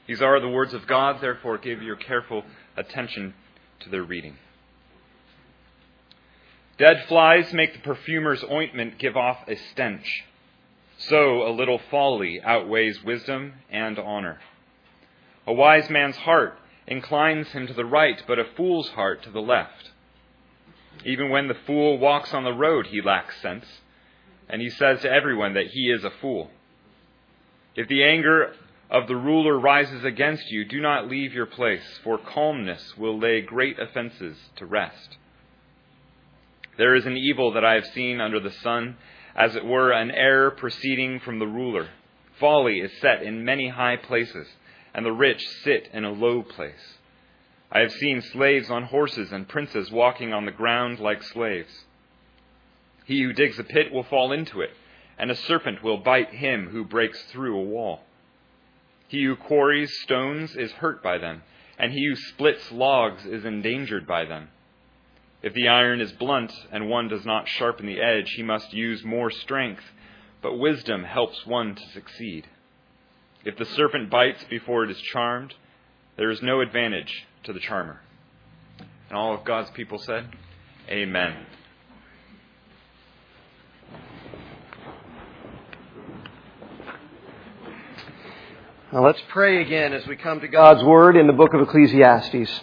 These are the words of God, therefore give your careful attention to their reading. Dead flies make the perfumer's ointment give off a stench. So a little folly outweighs wisdom and honor. A wise man's heart inclines him to the right, but a fool's heart to the left. Even when the fool walks on the road, he lacks sense, and he says to everyone that he is a fool. If the anger of the ruler rises against you, do not leave your place, for calmness will lay great offenses to rest. There is an evil that I have seen under the sun, as it were an error proceeding from the ruler. Folly is set in many high places, and the rich sit in a low place. I have seen slaves on horses and princes walking on the ground like slaves. He who digs a pit will fall into it, and a serpent will bite him who breaks through a wall. He who quarries stones is hurt by them, and he who splits logs is endangered by them. If the iron is blunt and one does not sharpen the edge, he must use more strength, but wisdom helps one to succeed. If the serpent bites before it is charmed, there is no advantage to the charmer. And all of God's people said, Amen. Now let's pray again as we come to God's Word in the book of Ecclesiastes.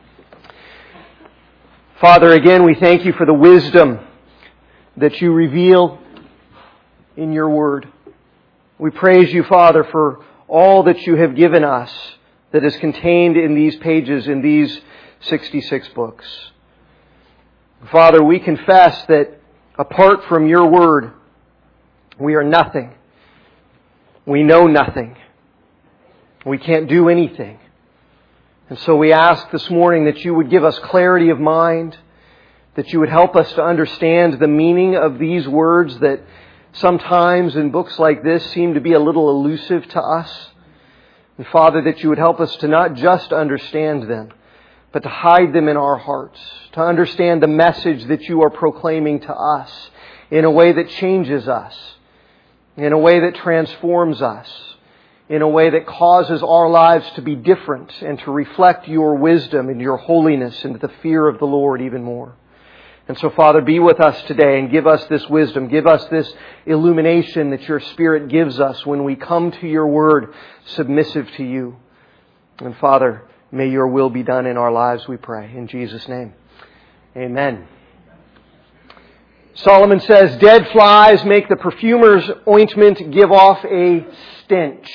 Father, again, we thank you for the wisdom that you reveal in your Word. We praise you, Father, for all that you have given us that is contained in these pages, in these 66 books. Father, we confess that apart from your Word, we are nothing. We know nothing. We can't do anything. And so we ask this morning that you would give us clarity of mind, that you would help us to understand the meaning of these words that sometimes in books like this seem to be a little elusive to us. And Father, that you would help us to not just understand them, but to hide them in our hearts, to understand the message that you are proclaiming to us in a way that changes us, in a way that transforms us, in a way that causes our lives to be different and to reflect your wisdom and your holiness and the fear of the Lord even more. And so, Father, be with us today and give us this wisdom. Give us this illumination that your Spirit gives us when we come to your Word submissive to you. And Father, may your will be done in our lives, we pray. In Jesus' name, amen. Solomon says, dead flies make the perfumer's ointment give off a stench.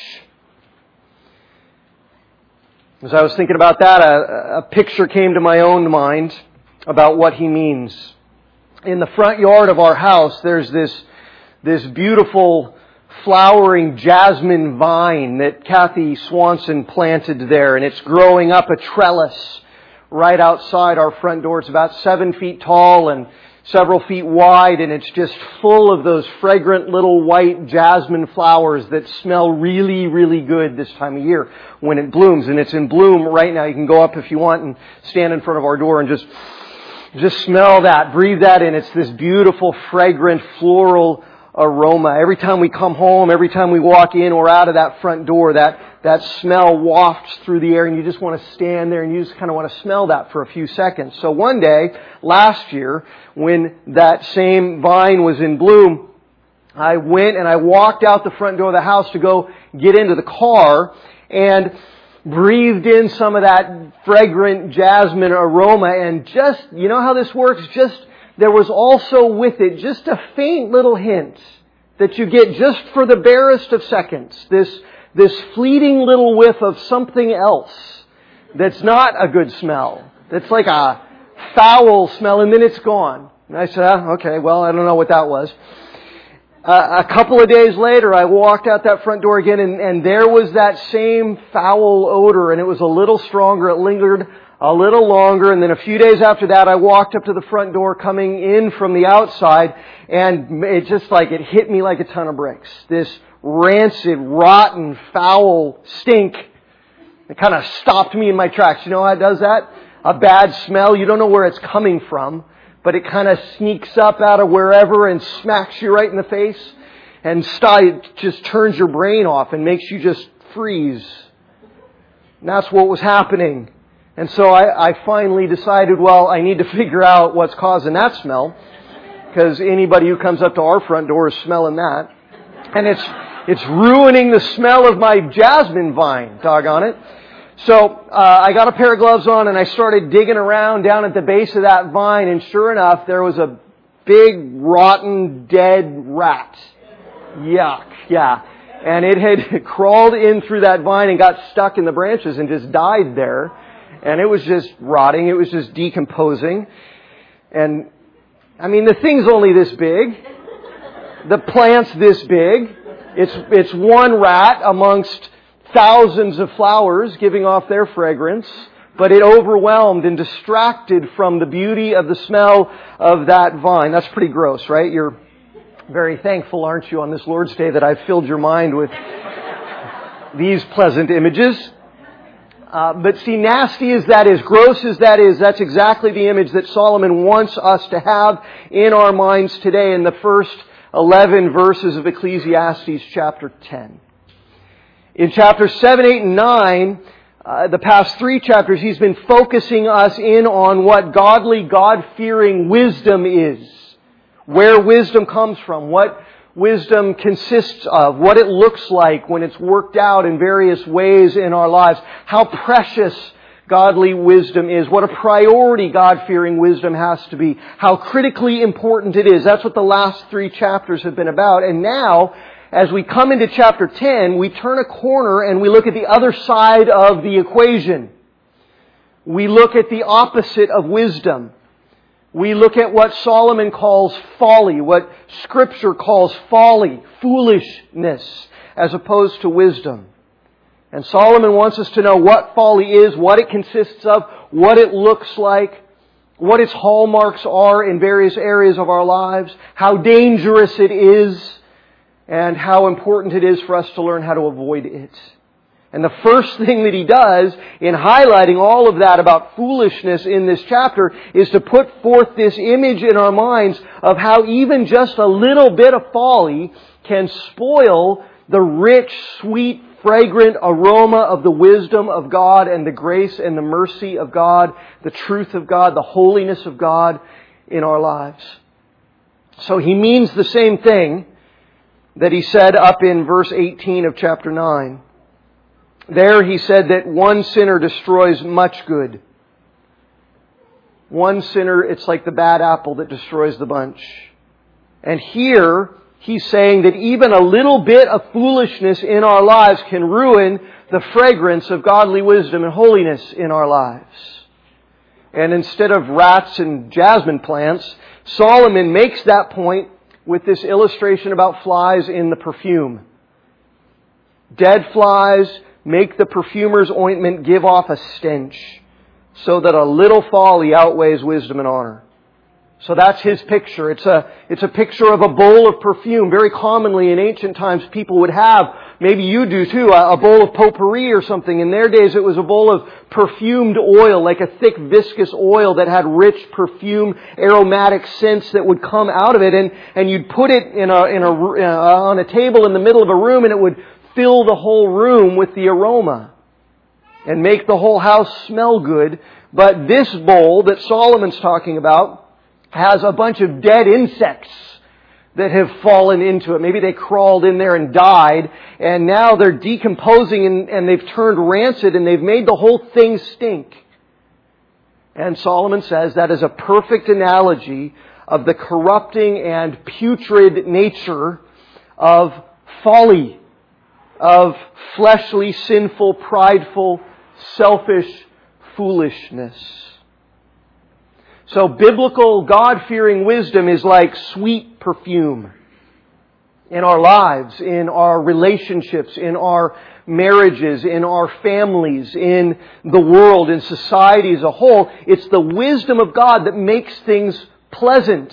As I was thinking about that, a picture came to my own mind about what he means. In the front yard of our house, there's this beautiful flowering jasmine vine that Kathy Swanson planted there, and it's growing up a trellis right outside our front door. It's about 7 feet tall and several feet wide, and it's just full of those fragrant little white jasmine flowers that smell really, really good this time of year when it blooms. And it's in bloom right now. You can go up if you want and stand in front of our door and just smell that, breathe that in. It's this beautiful, fragrant, floral aroma. Every time we come home, every time we walk in or out of that front door, that smell wafts through the air, and you just want to stand there and you just kind of want to smell that for a few seconds. So one day, last year, when that same vine was in bloom, I went and I walked out the front door of the house to go get into the car and breathed in some of that fragrant jasmine aroma, and just, you know how this works? There was also with it just a faint little hint that you get just for the barest of seconds. This fleeting little whiff of something else that's not a good smell. That's like a foul smell, and then it's gone. And I said, okay, well, I don't know what that was. A couple of days later, I walked out that front door again, and there was that same foul odor, and it was a little stronger. It lingered a little longer, and then a few days after that, I walked up to the front door coming in from the outside, and it hit me like a ton of bricks. This rancid, rotten, foul stink. It kind of stopped me in my tracks. You know how it does that? A bad smell, you don't know where it's coming from, but it kind of sneaks up out of wherever and smacks you right in the face, and it just turns your brain off and makes you just freeze. And that's what was happening. And so I finally decided, well, I need to figure out what's causing that smell. Because anybody who comes up to our front door is smelling that. And it's ruining the smell of my jasmine vine, doggone it. So I got a pair of gloves on and I started digging around down at the base of that vine, and sure enough, there was a big, rotten, dead rat. Yuck, yeah. And it had crawled in through that vine and got stuck in the branches and just died there. And it was just rotting. It was just decomposing. And, I mean, the thing's only this big. The plant's this big. It's one rat amongst thousands of flowers giving off their fragrance. But it overwhelmed and distracted from the beauty of the smell of that vine. That's pretty gross, right? You're very thankful, aren't you, on this Lord's Day that I've filled your mind with these pleasant images. But see, nasty as that is, gross as that is, that's exactly the image that Solomon wants us to have in our minds today in the first 11 verses of Ecclesiastes chapter 10. In chapters 7, 8, and 9, the past 3 chapters, he's been focusing us in on what godly, God-fearing wisdom is. Where wisdom comes from, what wisdom consists of, what it looks like when it's worked out in various ways in our lives, how precious godly wisdom is, what a priority God-fearing wisdom has to be, how critically important it is. That's what the last 3 chapters have been about. And now, as we come into chapter 10, we turn a corner and we look at the other side of the equation. We look at the opposite of wisdom. We look at what Solomon calls folly, what Scripture calls folly, foolishness, as opposed to wisdom. And Solomon wants us to know what folly is, what it consists of, what it looks like, what its hallmarks are in various areas of our lives, how dangerous it is, and how important it is for us to learn how to avoid it. And the first thing that he does in highlighting all of that about foolishness in this chapter is to put forth this image in our minds of how even just a little bit of folly can spoil the rich, sweet, fragrant aroma of the wisdom of God and the grace and the mercy of God, the truth of God, the holiness of God in our lives. So he means the same thing that he said up in verse 18 of chapter 9. There he said that one sinner destroys much good. One sinner, it's like the bad apple that destroys the bunch. And here he's saying that even a little bit of foolishness in our lives can ruin the fragrance of godly wisdom and holiness in our lives. And instead of rats and jasmine plants, Solomon makes that point with this illustration about flies in the perfume. Dead flies make the perfumer's ointment give off a stench, so that a little folly outweighs wisdom and honor. So that's his picture. It's a picture of a bowl of perfume. Very commonly in ancient times people would have, maybe you do too, a bowl of potpourri or something. In their days it was a bowl of perfumed oil, like a thick viscous oil that had rich perfume, aromatic scents that would come out of it. And you'd put it on a table in the middle of a room, and it would fill the whole room with the aroma and make the whole house smell good. But this bowl that Solomon's talking about has a bunch of dead insects that have fallen into it. Maybe they crawled in there and died, and now they're decomposing and they've turned rancid and they've made the whole thing stink. And Solomon says that is a perfect analogy of the corrupting and putrid nature of folly, of fleshly, sinful, prideful, selfish foolishness. So biblical, God-fearing wisdom is like sweet perfume in our lives, in our relationships, in our marriages, in our families, in the world, in society as a whole. It's the wisdom of God that makes things pleasant.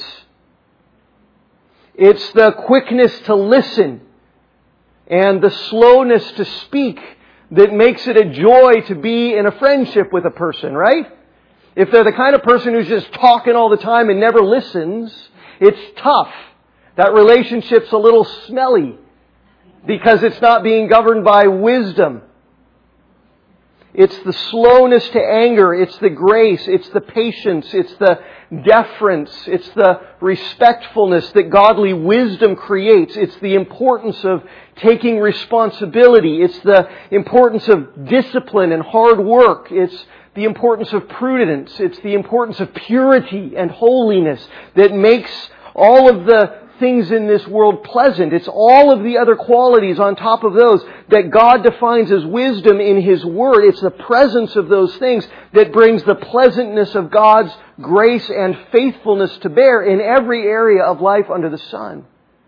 It's the quickness to listen and the slowness to speak that makes it a joy to be in a friendship with a person, right? If they're the kind of person who's just talking all the time and never listens, it's tough. That relationship's a little smelly because it's not being governed by wisdom. It's the slowness to anger. It's the grace. It's the patience. It's the deference. It's the respectfulness that godly wisdom creates. It's the importance of taking responsibility. It's the importance of discipline and hard work. It's the importance of prudence. It's the importance of purity and holiness that makes all of the things in this world pleasant. It's all of the other qualities on top of those that God defines as wisdom in His Word. It's the presence of those things that brings the pleasantness of God's grace and faithfulness to bear in every area of life under the sun.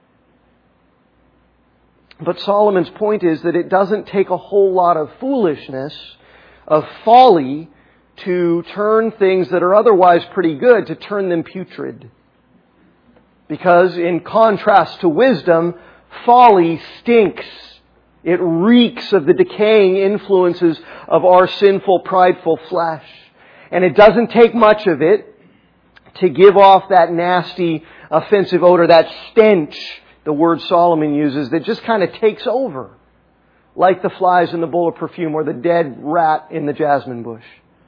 But Solomon's point is that it doesn't take a whole lot of foolishness, of folly, to turn things that are otherwise pretty good, to turn them putrid. Because in contrast to wisdom, folly stinks. It reeks of the decaying influences of our sinful, prideful flesh. And it doesn't take much of it to give off that nasty, offensive odor, that stench, the word Solomon uses, that just kind of takes over. Like the flies in the bowl of perfume or the dead rat in the jasmine bush.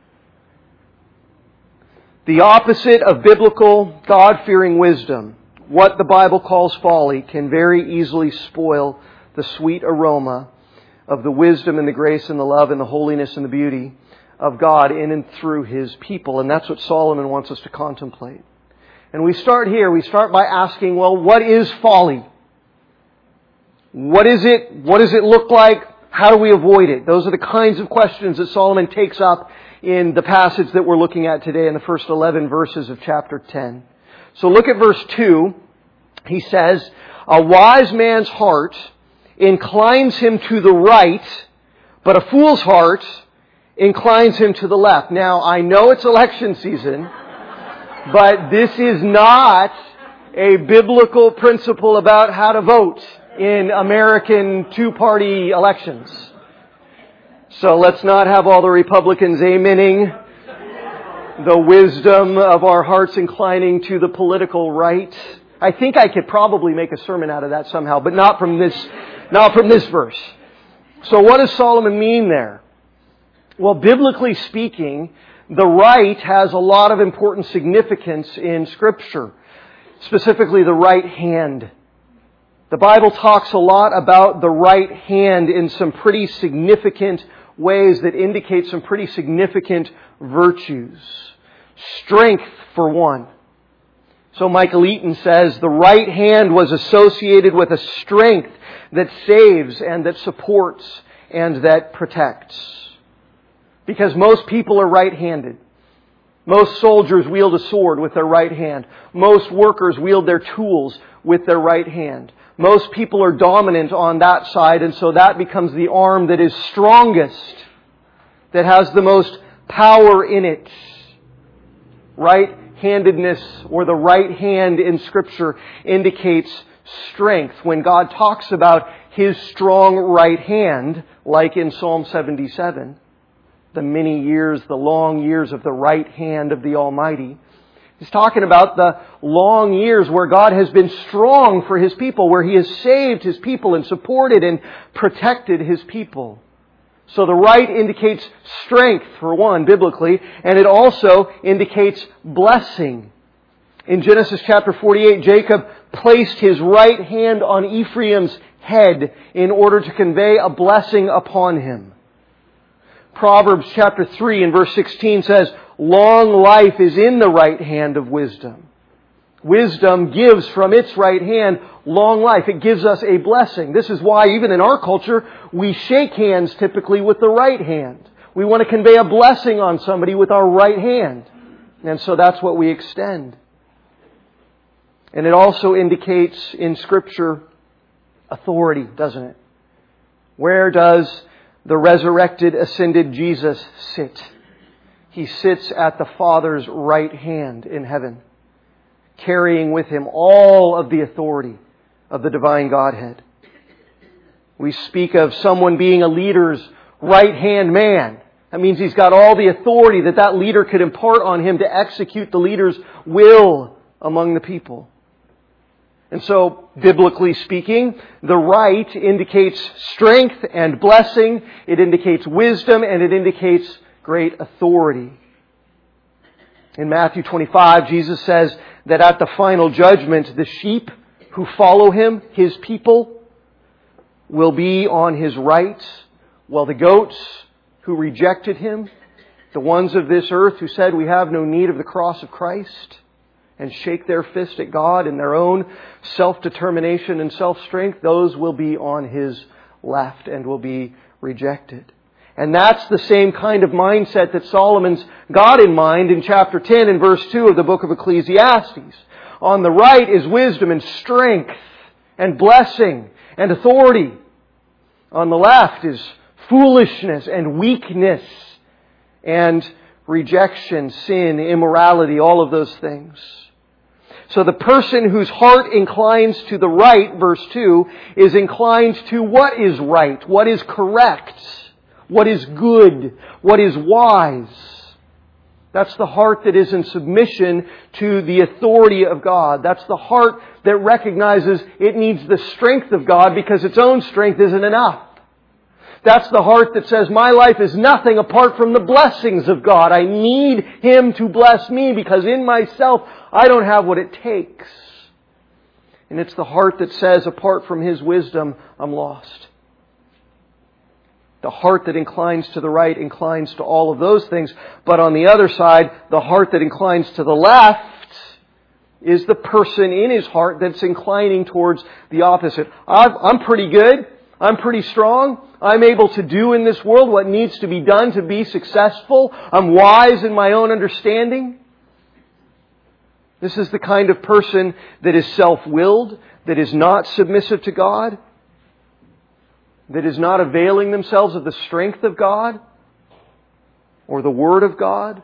The opposite of biblical, God-fearing wisdom, what the Bible calls folly, can very easily spoil the sweet aroma of the wisdom and the grace and the love and the holiness and the beauty of God in and through His people. And that's what Solomon wants us to contemplate. And we start here. We start by asking, well, what is folly? What is it? What does it look like? How do we avoid it? Those are the kinds of questions that Solomon takes up in the passage that we're looking at today in the first 11 verses of chapter 10. So look at verse 2. He says, a wise man's heart inclines him to the right, but a fool's heart inclines him to the left. Now, I know it's election season, but this is not a biblical principle about how to vote in American two-party elections. So let's not have all the Republicans amening the wisdom of our hearts inclining to the political right. I think I could probably make a sermon out of that somehow, but not from this verse. So what does Solomon mean there? Well, biblically speaking, the right has a lot of important significance in Scripture, specifically the right hand. The Bible talks a lot about the right hand in some pretty significant ways that indicate some pretty significant virtues. Strength, for one. So Michael Eaton says, the right hand was associated with a strength that saves and that supports and that protects. Because most people are right-handed. Most soldiers wield a sword with their right hand. Most workers wield their tools with their right hand. Most people are dominant on that side, and so that becomes the arm that is strongest, that has the most power in it. Right-handedness, or the right hand in Scripture, indicates strength. When God talks about His strong right hand, like in Psalm 77, the many years, the long years of the right hand of the Almighty, He's talking about the long years where God has been strong for His people, where He has saved His people and supported and protected His people. So the right indicates strength, for one, biblically, and it also indicates blessing. In Genesis chapter 48, Jacob placed his right hand on Ephraim's head in order to convey a blessing upon him. Proverbs chapter 3 and verse 16 says, long life is in the right hand of wisdom. Wisdom gives from its right hand long life. It gives us a blessing. This is why even in our culture, we shake hands typically with the right hand. We want to convey a blessing on somebody with our right hand. And so that's what we extend. And it also indicates in Scripture authority, doesn't it? Where does the resurrected, ascended Jesus sit? He sits at the Father's right hand in heaven, carrying with Him all of the authority of the divine Godhead. We speak of someone being a leader's right-hand man. That means he's got all the authority that leader could impart on him to execute the leader's will among the people. And so, biblically speaking, the right indicates strength and blessing. It indicates wisdom and it indicates great authority. In Matthew 25, Jesus says that at the final judgment, the sheep who follow Him, His people, will be on His right, while the goats who rejected Him, the ones of this earth who said we have no need of the cross of Christ, and shake their fist at God in their own self-determination and self-strength, those will be on His left and will be rejected. And that's the same kind of mindset that Solomon's got in mind in chapter 10 and verse 2 of the book of Ecclesiastes. On the right is wisdom and strength and blessing and authority. On the left is foolishness and weakness and rejection, sin, immorality, all of those things. So the person whose heart inclines to the right, verse 2, is inclined to what is right, what is correct, what is good, what is wise. That's the heart that is in submission to the authority of God. That's the heart that recognizes it needs the strength of God because its own strength isn't enough. That's the heart that says, my life is nothing apart from the blessings of God. I need Him to bless me because in myself I don't have what it takes. And it's the heart that says, apart from His wisdom, I'm lost. The heart that inclines to the right inclines to all of those things. But on the other side, the heart that inclines to the left is the person in his heart that's inclining towards the opposite. I'm pretty good. I'm pretty strong. I'm able to do in this world what needs to be done to be successful. I'm wise in my own understanding. This is the kind of person that is self-willed, that is not submissive to God, that is not availing themselves of the strength of God or the Word of God.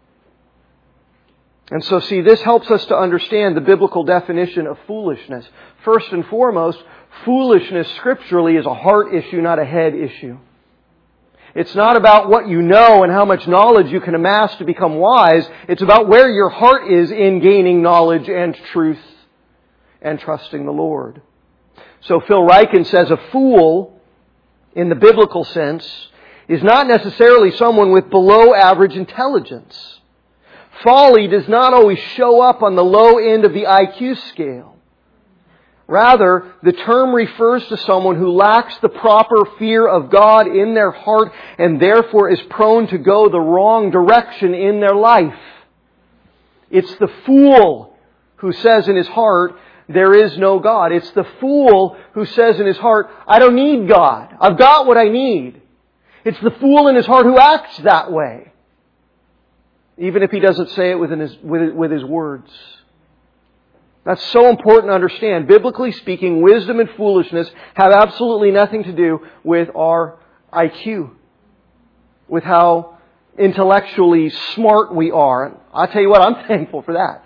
And so, see, this helps us to understand the biblical definition of foolishness. First and foremost, foolishness scripturally is a heart issue, not a head issue. It's not about what you know and how much knowledge you can amass to become wise. It's about where your heart is in gaining knowledge and truth and trusting the Lord. So Phil Ryken says a fool, in the biblical sense, is not necessarily someone with below average intelligence. Folly does not always show up on the low end of the IQ scale. Rather, the term refers to someone who lacks the proper fear of God in their heart and therefore is prone to go the wrong direction in their life. It's the fool who says in his heart, there is no God. It's the fool who says in his heart, I don't need God. I've got what I need. It's the fool in his heart who acts that way, even if he doesn't say it with his words. That's so important to understand. Biblically speaking, wisdom and foolishness have absolutely nothing to do with our IQ, with how intellectually smart we are. And I'll tell you what, I'm thankful for that.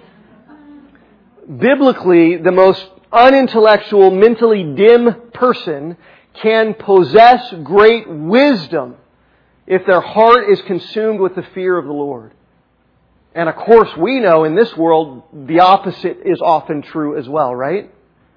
Biblically, the most unintellectual, mentally dim person can possess great wisdom if their heart is consumed with the fear of the Lord. And of course, we know in this world, the opposite is often true as well, right?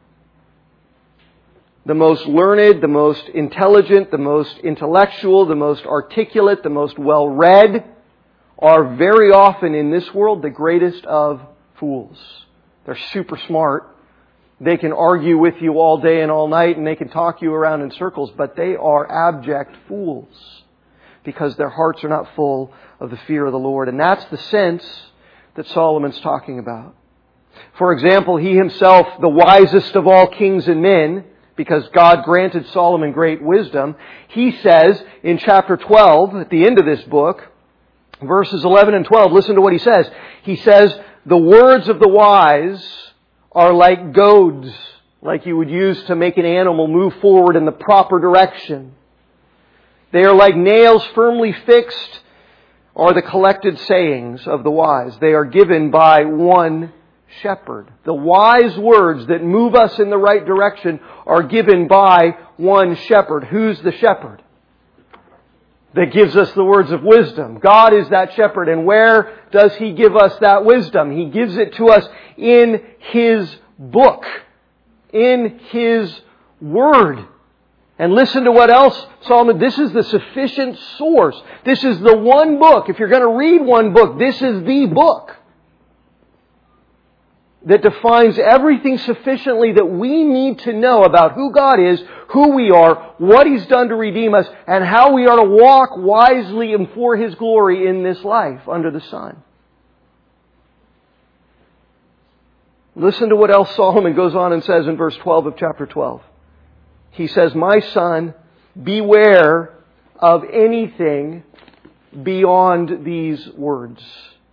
The most learned, the most intelligent, the most intellectual, the most articulate, the most well-read are very often in this world the greatest of fools. They're super smart. They can argue with you all day and all night, and they can talk you around in circles, but they are abject fools, because their hearts are not full of the fear of the Lord. And that's the sense that Solomon's talking about. For example, he himself, the wisest of all kings and men, because God granted Solomon great wisdom, he says in chapter 12, at the end of this book, verses 11 and 12, listen to what he says. He says, the words of the wise are like goads, like you would use to make an animal move forward in the proper direction. They are like nails firmly fixed, are the collected sayings of the wise. They are given by one shepherd. The wise words that move us in the right direction are given by one shepherd. Who's the shepherd that gives us the words of wisdom? God is that shepherd. And where does He give us that wisdom? He gives it to us in His book, in His Word. And listen to what else Solomon, this is the sufficient source. This is the one book. If you're going to read one book, this is the book that defines everything sufficiently that we need to know about who God is, who we are, what He's done to redeem us, and how we are to walk wisely and for His glory in this life under the sun. Listen to what else Solomon goes on and says in verse 12 of chapter 12. He says, "My son, beware of anything beyond these words."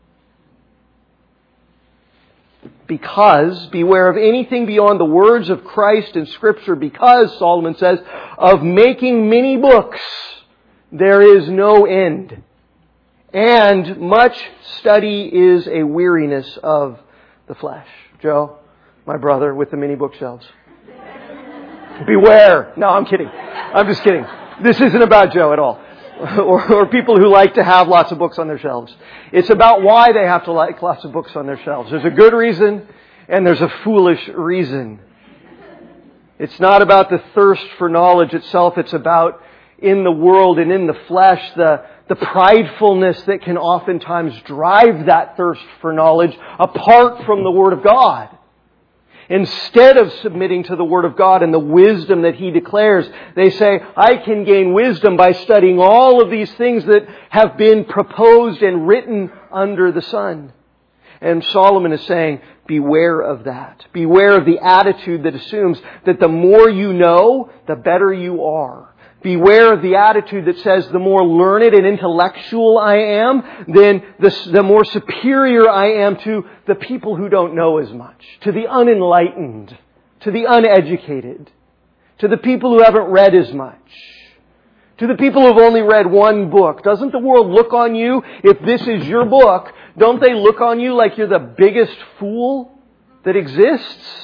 Beware of anything beyond the words of Christ in Scripture, because, Solomon says, of making many books there is no end, and much study is a weariness of the flesh. Joe, my brother with the many bookshelves. Beware. No, I'm kidding. I'm just kidding. This isn't about Joe at all. Or people who like to have lots of books on their shelves. It's about why they have to like lots of books on their shelves. There's a good reason and there's a foolish reason. It's not about the thirst for knowledge itself. It's about, in the world and in the flesh, the pridefulness that can oftentimes drive that thirst for knowledge apart from the Word of God. Instead of submitting to the Word of God and the wisdom that He declares, they say, I can gain wisdom by studying all of these things that have been proposed and written under the sun. And Solomon is saying, beware of that. Beware of the attitude that assumes that the more you know, the better you are. Beware of the attitude that says the more learned and intellectual I am, then the more superior I am to the people who don't know as much, to the unenlightened, to the uneducated, to the people who haven't read as much, to the people who have only read one book. Doesn't the world look on you, if this is your book, don't they look on you like you're the biggest fool that exists?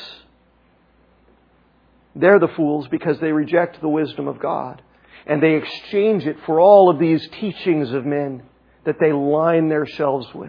They're the fools because they reject the wisdom of God. And they exchange it for all of these teachings of men that they line their shelves with.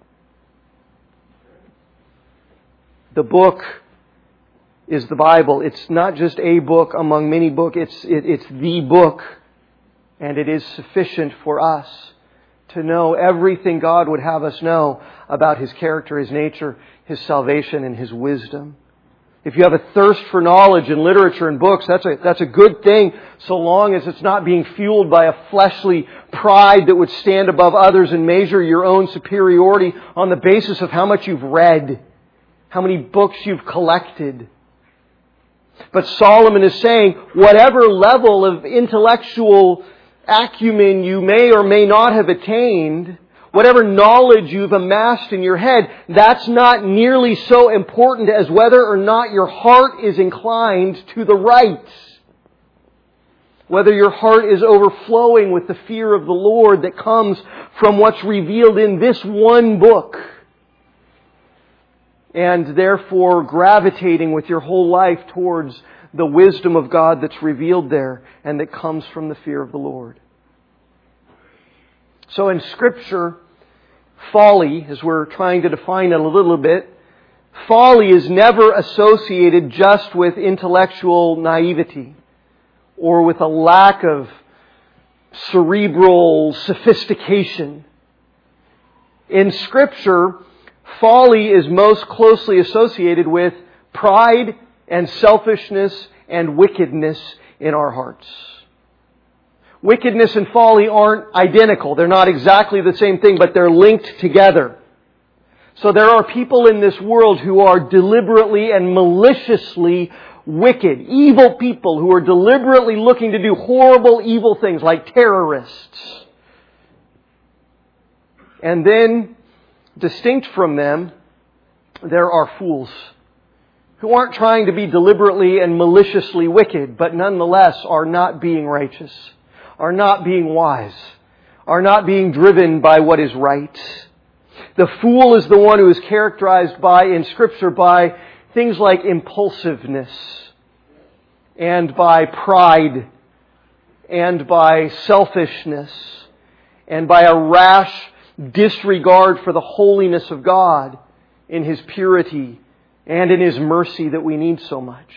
The book is the Bible. It's not just a book among many books. It's the book. And it is sufficient for us to know everything God would have us know about His character, His nature, His salvation, and His wisdom. If you have a thirst for knowledge in literature and books, that's a good thing, so long as it's not being fueled by a fleshly pride that would stand above others and measure your own superiority on the basis of how much you've read, how many books you've collected. But Solomon is saying, whatever level of intellectual acumen you may or may not have attained, whatever knowledge you've amassed in your head, that's not nearly so important as whether or not your heart is inclined to the right. Whether your heart is overflowing with the fear of the Lord that comes from what's revealed in this one book. And therefore gravitating with your whole life towards the wisdom of God that's revealed there and that comes from the fear of the Lord. So in Scripture, folly, as we're trying to define it a little bit, folly is never associated just with intellectual naivety or with a lack of cerebral sophistication. In Scripture, folly is most closely associated with pride and selfishness and wickedness in our hearts. Wickedness and folly aren't identical. They're not exactly the same thing, but they're linked together. So there are people in this world who are deliberately and maliciously wicked, evil people who are deliberately looking to do horrible, evil things like terrorists. And then, distinct from them, there are fools who aren't trying to be deliberately and maliciously wicked, but nonetheless are not being righteous, are not being wise, are not being driven by what is right. The fool is the one who is characterized by, in Scripture, by things like impulsiveness, and by pride, and by selfishness, and by a rash disregard for the holiness of God in His purity and in His mercy that we need so much.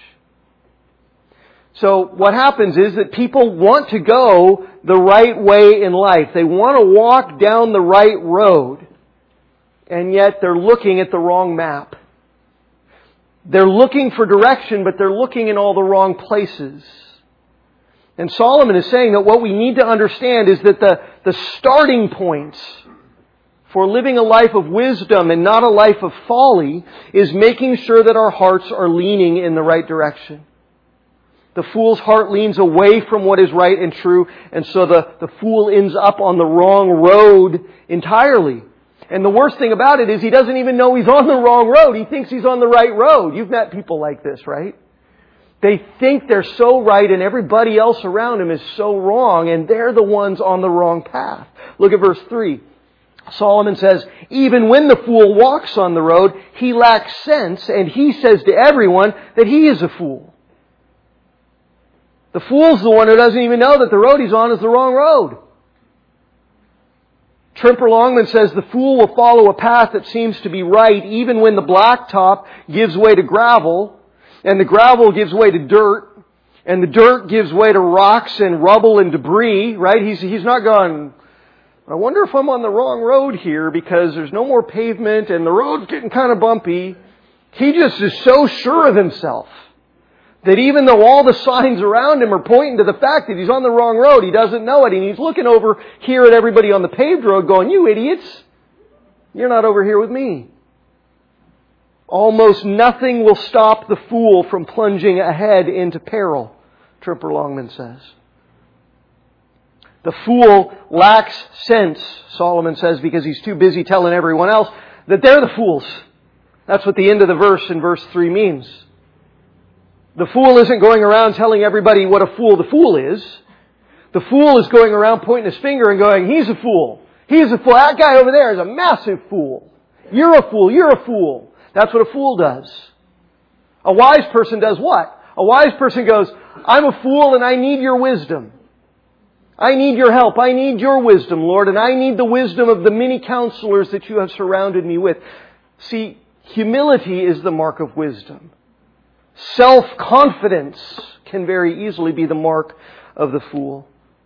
So what happens is that people want to go the right way in life. They want to walk down the right road, and yet they're looking at the wrong map. They're looking for direction, but they're looking in all the wrong places. And Solomon is saying that what we need to understand is that the starting points for living a life of wisdom and not a life of folly is making sure that our hearts are leaning in the right direction. The fool's heart leans away from what is right and true, and so the fool ends up on the wrong road entirely. And the worst thing about it is he doesn't even know he's on the wrong road. He thinks he's on the right road. You've met people like this, right? They think they're so right and everybody else around them is so wrong, and they're the ones on the wrong path. Look at verse 3. Solomon says, even when the fool walks on the road, he lacks sense, and he says to everyone that he is a fool. The fool's the one who doesn't even know that the road he's on is the wrong road. Tremper Longman says the fool will follow a path that seems to be right even when the blacktop gives way to gravel, and the gravel gives way to dirt, and the dirt gives way to rocks and rubble and debris, right? He's not going, I wonder if I'm on the wrong road here because there's no more pavement and the road's getting kind of bumpy. He just is so sure of himself that even though all the signs around him are pointing to the fact that he's on the wrong road, he doesn't know it. And he's looking over here at everybody on the paved road going, you idiots, you're not over here with me. Almost nothing will stop the fool from plunging ahead into peril, Tremper Longman says. The fool lacks sense, Solomon says, because he's too busy telling everyone else that they're the fools. That's what the end of the verse in verse 3 means. The fool isn't going around telling everybody what a fool the fool is. The fool is going around pointing his finger and going, he's a fool. He's a fool. That guy over there is a massive fool. You're a fool. You're a fool. That's what a fool does. A wise person does what? A wise person goes, I'm a fool and I need your wisdom. I need your help. I need your wisdom, Lord, and I need the wisdom of the many counselors that you have surrounded me with. See, humility is the mark of wisdom. Self-confidence can very easily be the mark of the fool.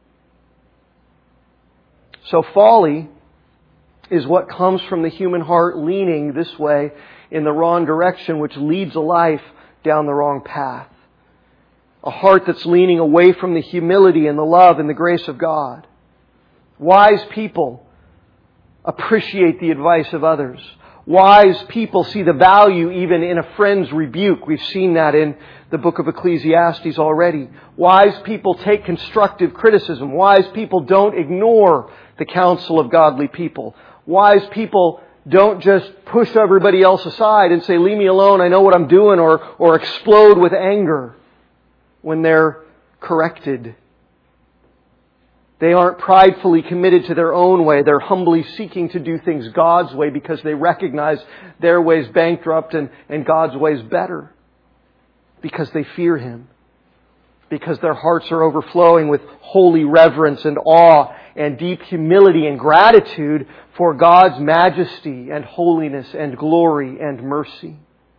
So folly is what comes from the human heart leaning this way in the wrong direction, which leads a life down the wrong path. A heart that's leaning away from the humility and the love and the grace of God. Wise people appreciate the advice of others. Wise people see the value even in a friend's rebuke. We've seen that in the book of Ecclesiastes already. Wise people take constructive criticism. Wise people don't ignore the counsel of godly people. Wise people don't just push everybody else aside and say, leave me alone, I know what I'm doing, or explode with anger when they're corrected. They aren't pridefully committed to their own way. They're humbly seeking to do things God's way because they recognize their way's bankrupt and God's way's better. Because they fear Him. Because their hearts are overflowing with holy reverence and awe and deep humility and gratitude for God's majesty and holiness and glory and mercy.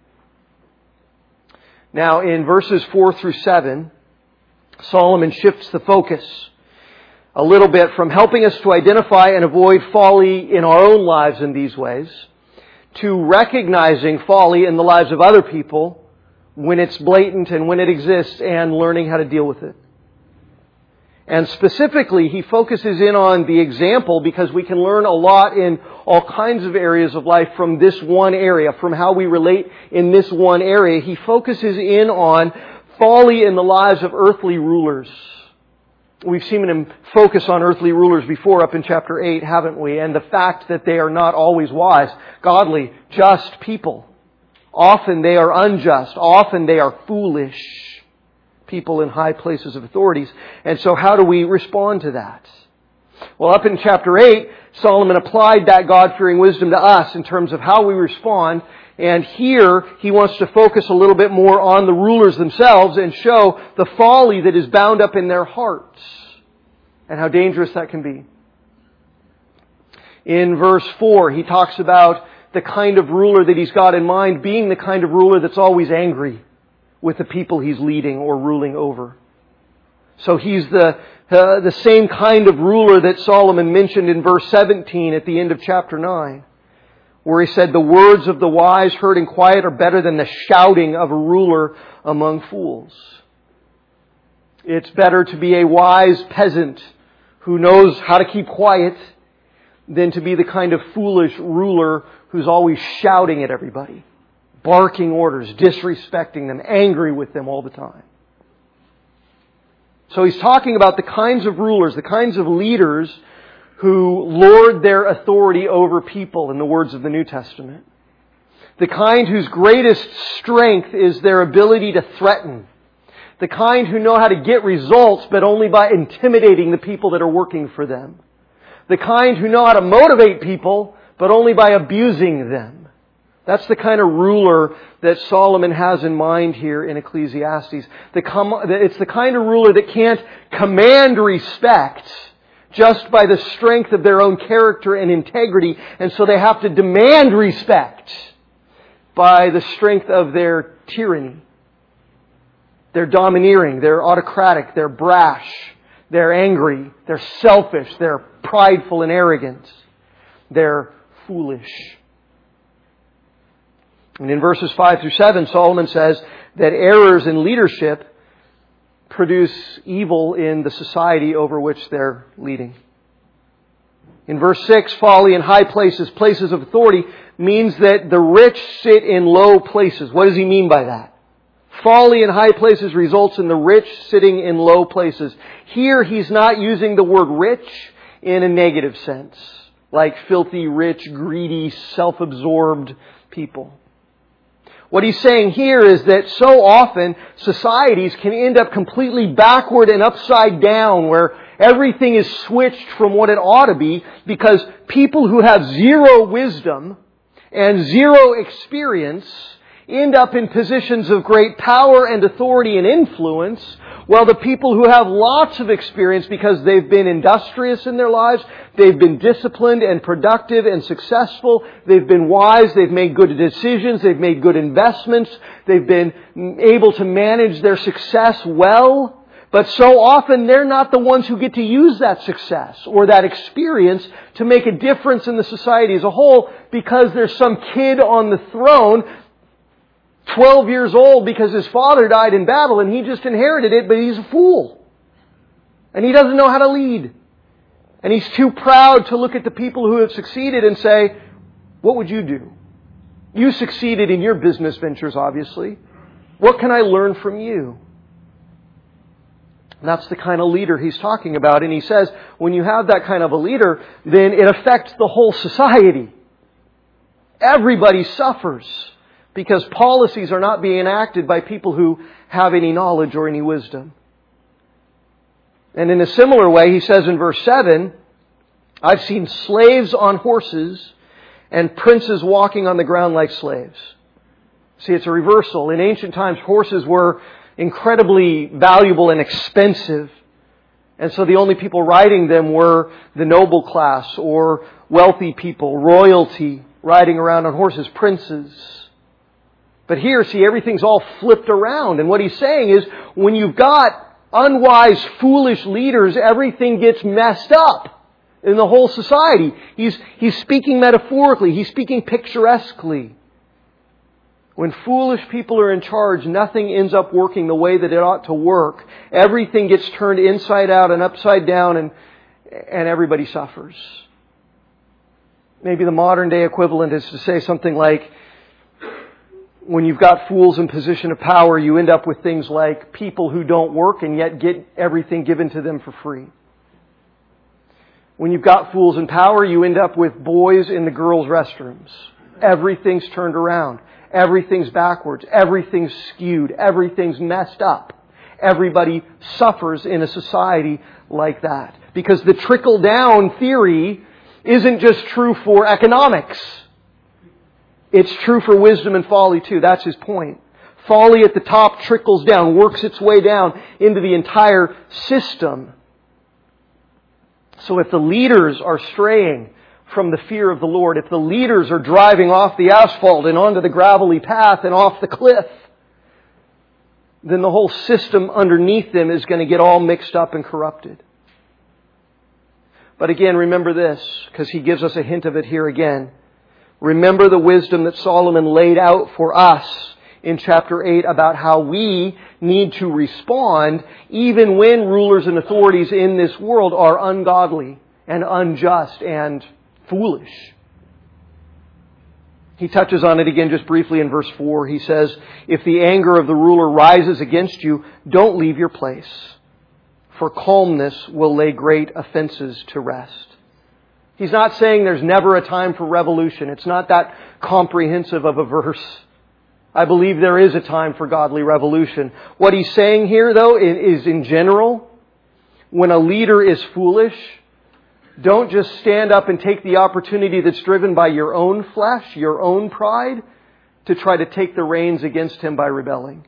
Now in verses 4 through 7, Solomon shifts the focus a little bit from helping us to identify and avoid folly in our own lives in these ways to recognizing folly in the lives of other people when it's blatant and when it exists and learning how to deal with it. And specifically, he focuses in on the example because we can learn a lot in all kinds of areas of life from this one area, from how we relate in this one area. He focuses in on folly in the lives of earthly rulers. We've seen him focus on earthly rulers before up in chapter 8, haven't we? And the fact that they are not always wise, godly, just people. Often they are unjust. Often they are foolish people in high places of authorities. And so how do we respond to that? Well, up in chapter 8, Solomon applied that God-fearing wisdom to us in terms of how we respond. And here, he wants to focus a little bit more on the rulers themselves and show the folly that is bound up in their hearts and how dangerous that can be. In verse 4, he talks about the kind of ruler that he's got in mind being the kind of ruler that's always angry with the people he's leading or ruling over. So he's the same kind of ruler that Solomon mentioned in verse 17 at the end of chapter 9, where he said, "The words of the wise heard in quiet are better than the shouting of a ruler among fools." It's better to be a wise peasant who knows how to keep quiet than to be the kind of foolish ruler who's always shouting at everybody, barking orders, disrespecting them, angry with them all the time. So he's talking about the kinds of rulers, the kinds of leaders who lord their authority over people, in the words of the New Testament. The kind whose greatest strength is their ability to threaten. The kind who know how to get results, but only by intimidating the people that are working for them. The kind who know how to motivate people, but only by abusing them. That's the kind of ruler that Solomon has in mind here in Ecclesiastes. It's the kind of ruler that can't command respect just by the strength of their own character and integrity, and so they have to demand respect by the strength of their tyranny. They're domineering, they're autocratic, they're brash, they're angry, they're selfish, they're prideful and arrogant, they're foolish. And in verses 5 through 7, Solomon says that errors in leadership produce evil in the society over which they're leading. In verse 6, folly in high places, places of authority, means that the rich sit in low places. What does he mean by that? Folly in high places results in the rich sitting in low places. Here he's not using the word rich in a negative sense, like filthy, rich, greedy, self-absorbed people. What he's saying here is that so often societies can end up completely backward and upside down, where everything is switched from what it ought to be, because people who have zero wisdom and zero experience end up in positions of great power and authority and influence, while the people who have lots of experience, because they've been industrious in their lives, they've been disciplined and productive and successful, they've been wise, they've made good decisions, they've made good investments, they've been able to manage their success well, but so often they're not the ones who get to use that success or that experience to make a difference in the society as a whole, because there's some kid on the throne 12 years old because his father died in battle and he just inherited it, but he's a fool. And he doesn't know how to lead. And he's too proud to look at the people who have succeeded and say, what would you do? You succeeded in your business ventures, obviously. What can I learn from you? And that's the kind of leader he's talking about. And he says, when you have that kind of a leader, then it affects the whole society. Everybody suffers, because policies are not being enacted by people who have any knowledge or any wisdom. And in a similar way, he says in verse 7, I've seen slaves on horses and princes walking on the ground like slaves. See, it's a reversal. In ancient times, horses were incredibly valuable and expensive. And so the only people riding them were the noble class or wealthy people, royalty, riding around on horses, princes. But here, see, everything's all flipped around. And what he's saying is, when you've got unwise, foolish leaders, everything gets messed up in the whole society. He's speaking metaphorically. He's speaking picturesquely. When foolish people are in charge, nothing ends up working the way that it ought to work. Everything gets turned inside out and upside down, and everybody suffers. Maybe the modern day equivalent is to say something like, when you've got fools in position of power, you end up with things like people who don't work and yet get everything given to them for free. When you've got fools in power, you end up with boys in the girls' restrooms. Everything's turned around. Everything's backwards. Everything's skewed. Everything's messed up. Everybody suffers in a society like that. Because the trickle-down theory isn't just true for economics. It's true for wisdom and folly too. That's his point. Folly at the top trickles down, works its way down into the entire system. So if the leaders are straying from the fear of the Lord, if the leaders are driving off the asphalt and onto the gravelly path and off the cliff, then the whole system underneath them is going to get all mixed up and corrupted. But again, remember this, because he gives us a hint of it here again. Remember the wisdom that Solomon laid out for us in chapter 8 about how we need to respond even when rulers and authorities in this world are ungodly and unjust and foolish. He touches on it again just briefly in verse 4. He says, if the anger of the ruler rises against you, don't leave your place, for calmness will lay great offenses to rest. He's not saying there's never a time for revolution. It's not that comprehensive of a verse. I believe there is a time for godly revolution. What he's saying here, though, is in general, when a leader is foolish, don't just stand up and take the opportunity that's driven by your own flesh, your own pride, to try to take the reins against him by rebelling.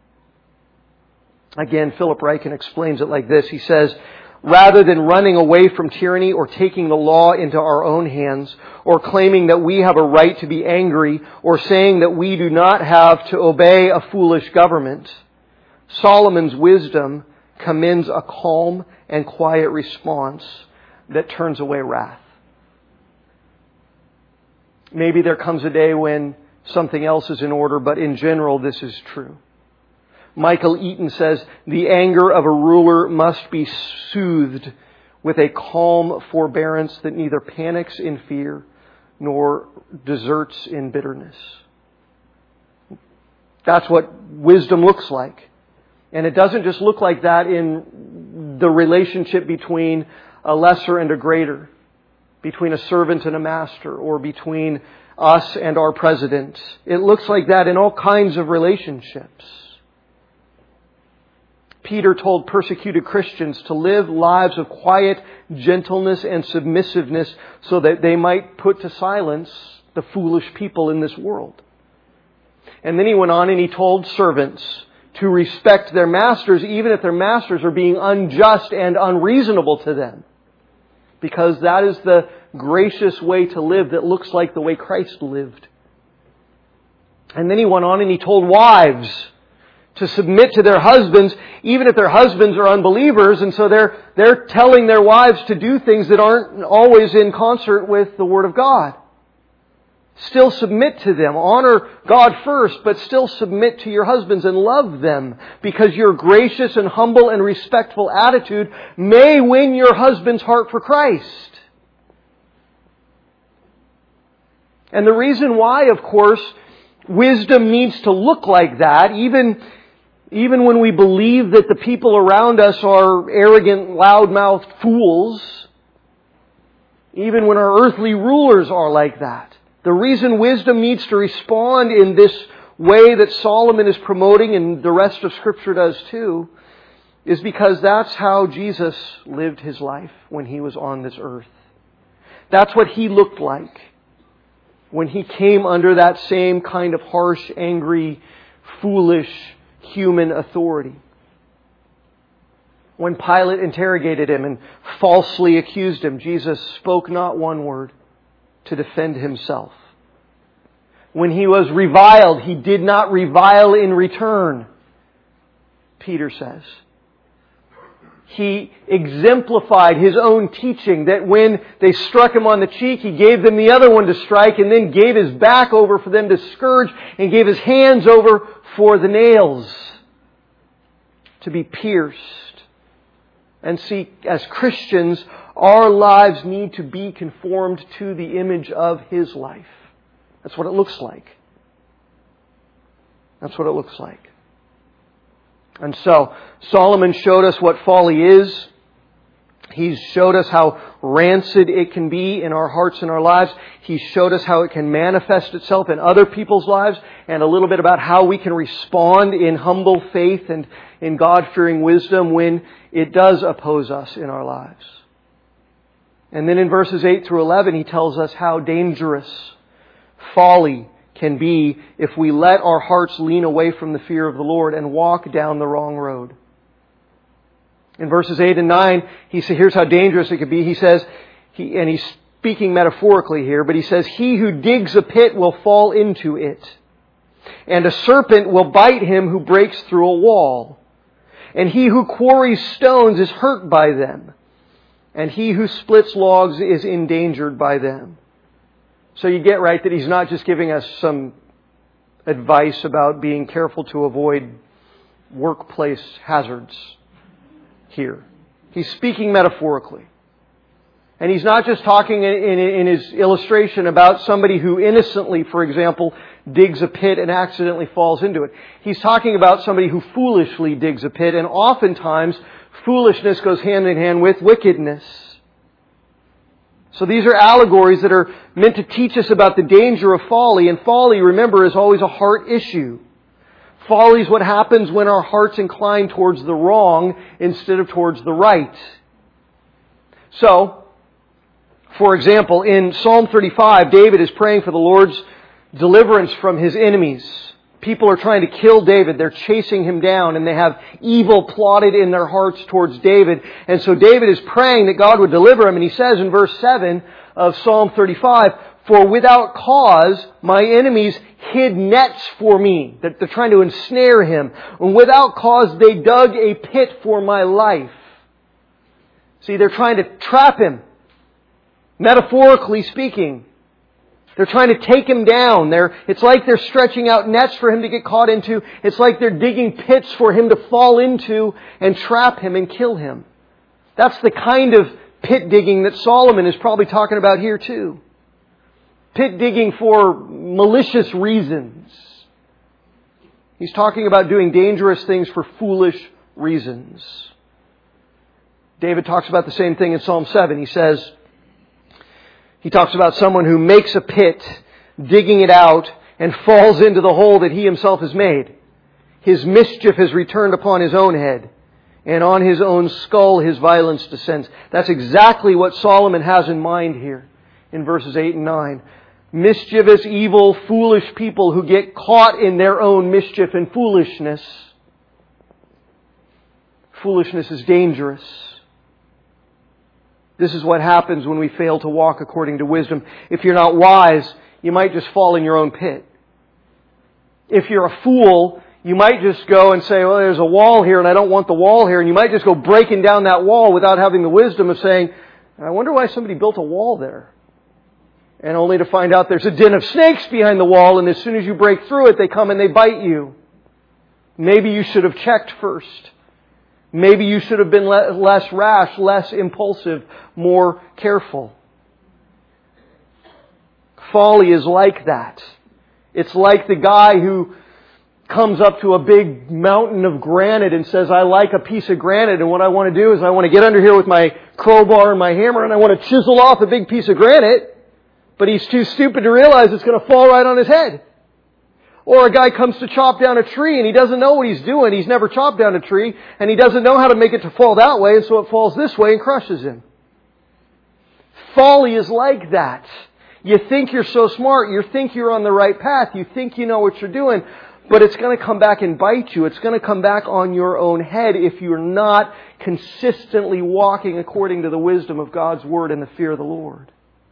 Again, Philip Ryken explains it like this. He says, rather than running away from tyranny or taking the law into our own hands, or claiming that we have a right to be angry, or saying that we do not have to obey a foolish government, Solomon's wisdom commends a calm and quiet response that turns away wrath. Maybe there comes a day when something else is in order, but in general this is true. Michael Eaton says, the anger of a ruler must be soothed with a calm forbearance that neither panics in fear nor deserts in bitterness. That's what wisdom looks like. And it doesn't just look like that in the relationship between a lesser and a greater, between a servant and a master, or between us and our president. It looks like that in all kinds of relationships. Peter told persecuted Christians to live lives of quiet gentleness and submissiveness so that they might put to silence the foolish people in this world. And then he went on and he told servants to respect their masters even if their masters are being unjust and unreasonable to them. Because that is the gracious way to live that looks like the way Christ lived. And then he went on and he told wives to submit to their husbands, even if their husbands are unbelievers, and so they're telling their wives to do things that aren't always in concert with the Word of God. Still submit to them. Honor God first, but still submit to your husbands and love them, because your gracious and humble and respectful attitude may win your husband's heart for Christ. And the reason why, of course, wisdom needs to look like that, even when we believe that the people around us are arrogant, loud-mouthed fools, even when our earthly rulers are like that. The reason wisdom needs to respond in this way that Solomon is promoting, and the rest of Scripture does too, is because that's how Jesus lived His life when He was on this earth. That's what He looked like when He came under that same kind of harsh, angry, foolish, human authority. When Pilate interrogated Him and falsely accused Him, Jesus spoke not one word to defend Himself. When He was reviled, He did not revile in return, Peter says. He exemplified His own teaching that when they struck Him on the cheek, He gave them the other one to strike, and then gave His back over for them to scourge, and gave His hands over for the nails to be pierced. And see, as Christians, our lives need to be conformed to the image of His life. That's what it looks like. That's what it looks like. And so, Solomon showed us what folly is. He's showed us how rancid it can be in our hearts and our lives. He showed us how it can manifest itself in other people's lives, and a little bit about how we can respond in humble faith and in God-fearing wisdom when it does oppose us in our lives. And then in verses 8 through 11, he tells us how dangerous folly can be if we let our hearts lean away from the fear of the Lord and walk down the wrong road. In verses 8 and 9, he says, here's how dangerous it could be. He says, he speaking metaphorically here, but he says, he who digs a pit will fall into it, and a serpent will bite him who breaks through a wall. And he who quarries stones is hurt by them, and he who splits logs is endangered by them. So you get right that he's not just giving us some advice about being careful to avoid workplace hazards here. He's speaking metaphorically. And he's not just talking in his illustration about somebody who innocently, for example, digs a pit and accidentally falls into it. He's talking about somebody who foolishly digs a pit, and oftentimes foolishness goes hand in hand with wickedness. So these are allegories that are meant to teach us about the danger of folly, and folly, remember, is always a heart issue. Folly is what happens when our hearts incline towards the wrong instead of towards the right. So, for example, in Psalm 35, David is praying for the Lord's deliverance from his enemies. People are trying to kill David. They're chasing him down, and they have evil plotted in their hearts towards David. And so David is praying that God would deliver him. And he says in verse 7 of Psalm 35, "For without cause my enemies hid nets for me." They're trying to ensnare him. "And without cause they dug a pit for my life." See, they're trying to trap him. Metaphorically speaking, they're trying to take him down. It's like they're stretching out nets for him to get caught into. It's like they're digging pits for him to fall into and trap him and kill him. That's the kind of pit digging that Solomon is probably talking about here too. Pit digging for malicious reasons. He's talking about doing dangerous things for foolish reasons. David talks about the same thing in Psalm 7. He talks about someone who makes a pit, digging it out, and falls into the hole that he himself has made. His mischief has returned upon his own head, and on his own skull his violence descends. That's exactly what Solomon has in mind here in verses 8 and 9. Mischievous, evil, foolish people who get caught in their own mischief and foolishness. Foolishness is dangerous. This is what happens when we fail to walk according to wisdom. If you're not wise, you might just fall in your own pit. If you're a fool, you might just go and say, well, there's a wall here and I don't want the wall here. And you might just go breaking down that wall without having the wisdom of saying, I wonder why somebody built a wall there. And only to find out there's a den of snakes behind the wall, and as soon as you break through it, they come and they bite you. Maybe you should have checked first. Maybe you should have been less rash, less impulsive, more careful. Folly is like that. It's like the guy who comes up to a big mountain of granite and says, I like a piece of granite, and what I want to do is I want to get under here with my crowbar and my hammer and I want to chisel off a big piece of granite, but he's too stupid to realize it's going to fall right on his head. Or a guy comes to chop down a tree and he doesn't know what he's doing. He's never chopped down a tree and he doesn't know how to make it to fall that way, and so it falls this way and crushes him. Folly is like that. You think you're so smart. You think you're on the right path. You think you know what you're doing. But it's going to come back and bite you. It's going to come back on your own head if you're not consistently walking according to the wisdom of God's Word and the fear of the Lord.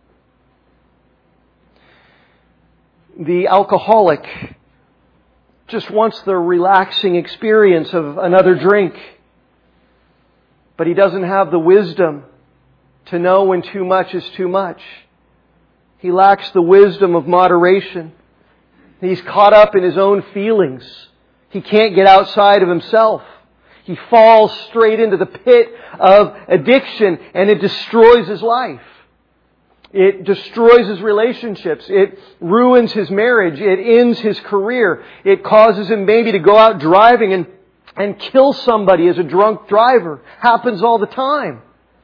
The alcoholic just wants the relaxing experience of another drink, but he doesn't have the wisdom to know when too much is too much. He lacks the wisdom of moderation. He's caught up in his own feelings. He can't get outside of himself. He falls straight into the pit of addiction, and it destroys his life. It destroys his relationships. It ruins his marriage. It ends his career. It causes him maybe to go out driving and kill somebody as a drunk driver. Happens all the time.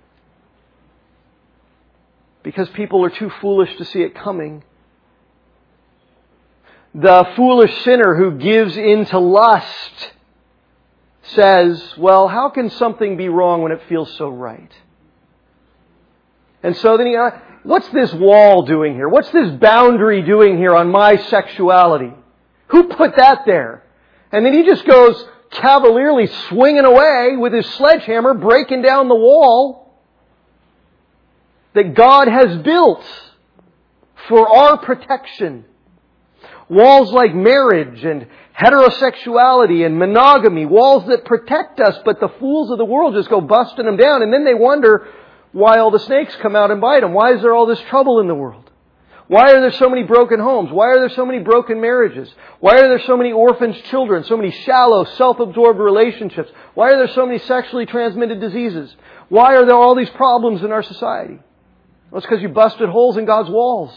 Because people are too foolish to see it coming. The foolish sinner who gives in to lust says, well, how can something be wrong when it feels so right? And so then what's this wall doing here? What's this boundary doing here on my sexuality? Who put that there? And then he just goes cavalierly swinging away with his sledgehammer, breaking down the wall. that God has built for our protection. Walls like marriage and heterosexuality and monogamy. Walls that protect us, but the fools of the world just go busting them down. And then they wonder why all the snakes come out and bite them. Why is there all this trouble in the world? Why are there so many broken homes? Why are there so many broken marriages? Why are there so many orphaned children? So many shallow, self-absorbed relationships? Why are there so many sexually transmitted diseases? Why are there all these problems in our society? Well, it's because you busted holes in God's walls.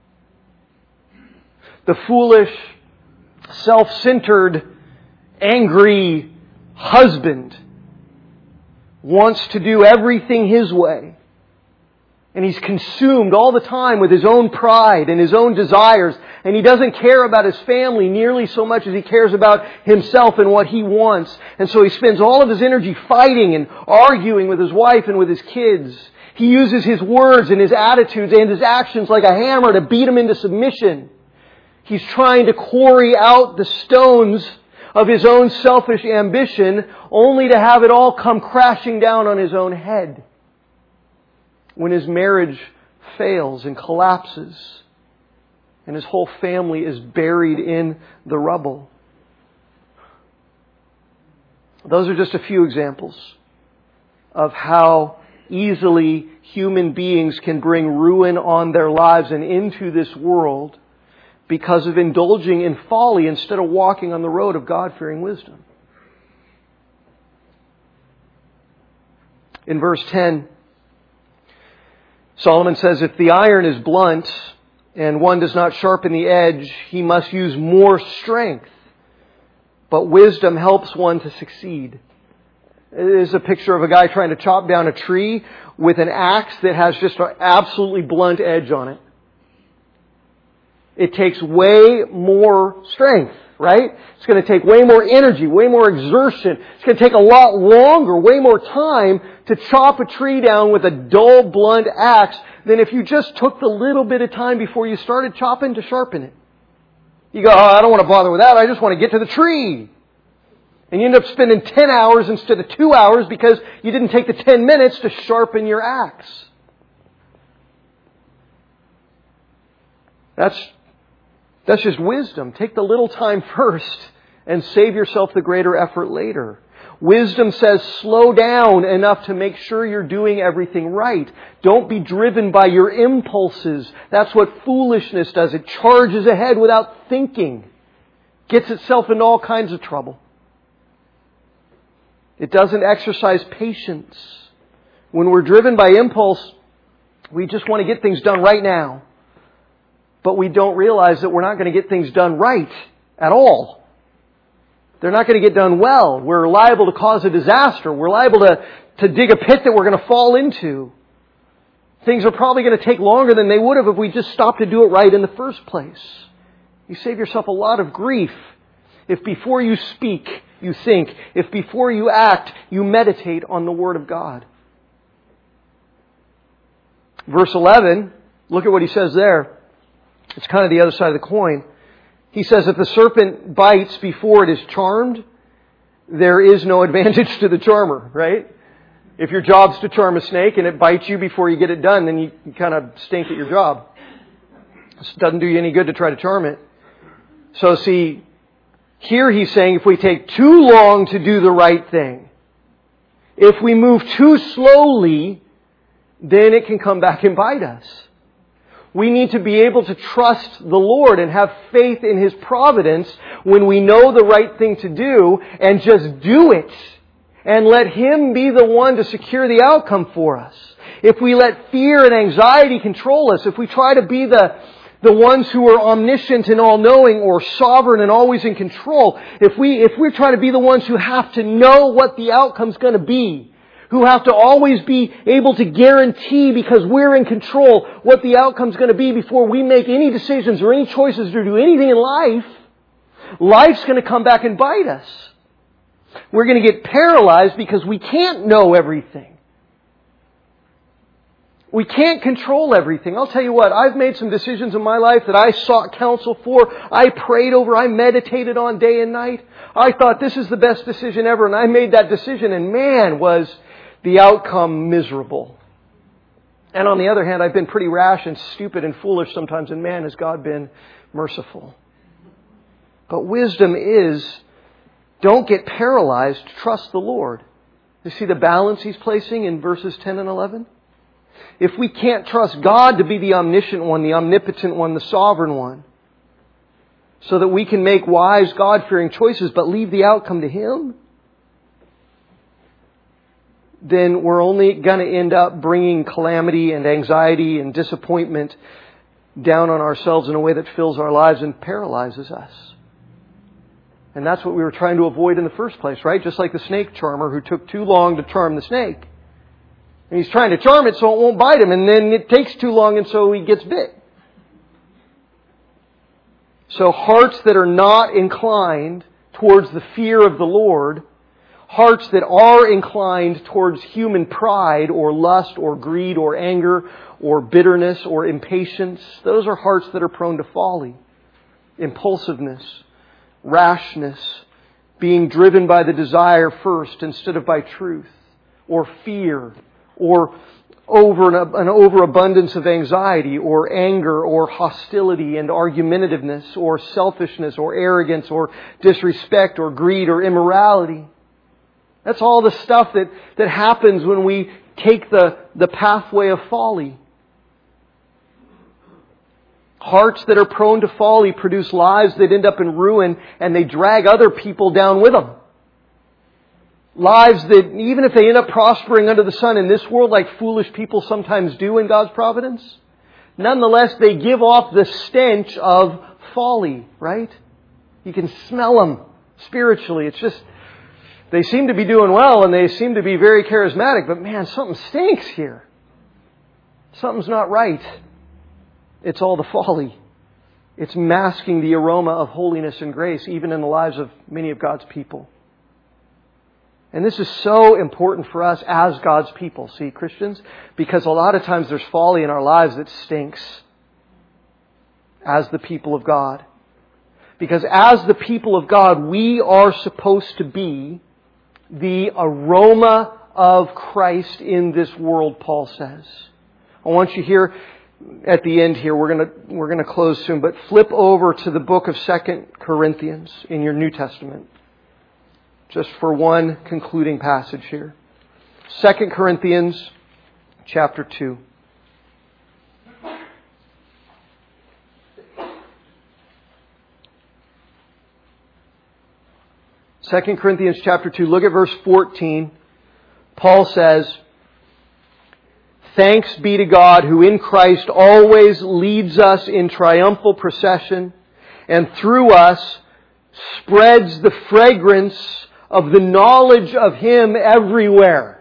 The foolish, self-centered, angry husband wants to do everything his way. And he's consumed all the time with his own pride and his own desires. And he doesn't care about his family nearly so much as he cares about himself and what he wants. And so he spends all of his energy fighting and arguing with his wife and with his kids. He uses his words and his attitudes and his actions like a hammer to beat them into submission. He's trying to quarry out the stones of his own selfish ambition, only to have it all come crashing down on his own head when his marriage fails and collapses and his whole family is buried in the rubble. Those are just a few examples of how easily human beings can bring ruin on their lives and into this world because of indulging in folly instead of walking on the road of God-fearing wisdom. In verse 10, Solomon says, if the iron is blunt and one does not sharpen the edge, he must use more strength. But wisdom helps one to succeed. It is a picture of a guy trying to chop down a tree with an axe that has just an absolutely blunt edge on it. It takes way more strength, right? It's going to take way more energy, way more exertion. It's going to take a lot longer, way more time to chop a tree down with a dull, blunt axe than if you just took the little bit of time before you started chopping to sharpen it. You go, I don't want to bother with that. I just want to get to the tree. And you end up spending 10 hours instead of 2 hours because you didn't take the 10 minutes to sharpen your axe. That's just wisdom. Take the little time first and save yourself the greater effort later. Wisdom says slow down enough to make sure you're doing everything right. Don't be driven by your impulses. That's what foolishness does. It charges ahead without thinking. Gets itself into all kinds of trouble. It doesn't exercise patience. When we're driven by impulse, we just want to get things done right now. But we don't realize that we're not going to get things done right at all. They're not going to get done well. We're liable to cause a disaster. We're liable to dig a pit that we're going to fall into. Things are probably going to take longer than they would have if we just stopped to do it right in the first place. You save yourself a lot of grief if before you speak, you think. If before you act, you meditate on the Word of God. Verse 11, look at what he says there. It's kind of the other side of the coin. He says, if the serpent bites before it is charmed, there is no advantage to the charmer, right? If your job's to charm a snake and it bites you before you get it done, then you kind of stink at your job. It doesn't do you any good to try to charm it. So see, here he's saying if we take too long to do the right thing, if we move too slowly, then it can come back and bite us. We need to be able to trust the Lord and have faith in His providence when we know the right thing to do and just do it and let Him be the one to secure the outcome for us. If we let fear and anxiety control us, if we try to be the ones who are omniscient and all-knowing or sovereign and always in control, if we try to be the ones who have to know what the outcome's going to be, who have to always be able to guarantee because we're in control what the outcome's going to be before we make any decisions or any choices or do anything in life, life's going to come back and bite us. We're going to get paralyzed because we can't know everything. We can't control everything. I'll tell you what, I've made some decisions in my life that I sought counsel for, I prayed over, I meditated on day and night. I thought this is the best decision ever, and I made that decision, and man, was the outcome miserable. And on the other hand, I've been pretty rash and stupid and foolish sometimes, and man, has God been merciful. But wisdom is, don't get paralyzed, trust the Lord. You see the balance He's placing in verses 10 and 11? If we can't trust God to be the omniscient one, the omnipotent one, the sovereign one, so that we can make wise, God-fearing choices, but leave the outcome to Him, then we're only going to end up bringing calamity and anxiety and disappointment down on ourselves in a way that fills our lives and paralyzes us. And that's what we were trying to avoid in the first place, right? Just like the snake charmer who took too long to charm the snake. And he's trying to charm it so it won't bite him, and then it takes too long and so he gets bit. So hearts that are not inclined towards the fear of the Lord, hearts that are inclined towards human pride or lust or greed or anger or bitterness or impatience, those are hearts that are prone to folly, impulsiveness, rashness, being driven by the desire first instead of by truth, or fear, or an overabundance of anxiety, or anger, or hostility and argumentativeness, or selfishness, or arrogance, or disrespect, or greed, or immorality. That's all the stuff that happens when we take the pathway of folly. Hearts that are prone to folly produce lives that end up in ruin, and they drag other people down with them. Lives that, even if they end up prospering under the sun in this world like foolish people sometimes do in God's providence, nonetheless they give off the stench of folly, right? You can smell them spiritually. It's just, they seem to be doing well and they seem to be very charismatic, but man, something stinks here. Something's not right. It's all the folly. It's masking the aroma of holiness and grace, even in the lives of many of God's people. And this is so important for us as God's people, see, Christians, because a lot of times there's folly in our lives that stinks as the people of God. Because as the people of God, we are supposed to be the aroma of Christ in this world, Paul says. I want you here at the end here, we're going to close soon, but flip over to the book of 2 Corinthians in your New Testament. Just for one concluding passage here. 2 Corinthians chapter 2. Second Corinthians chapter 2, look at verse 14. Paul says, "Thanks be to God who in Christ always leads us in triumphal procession and through us spreads the fragrance of the knowledge of Him everywhere.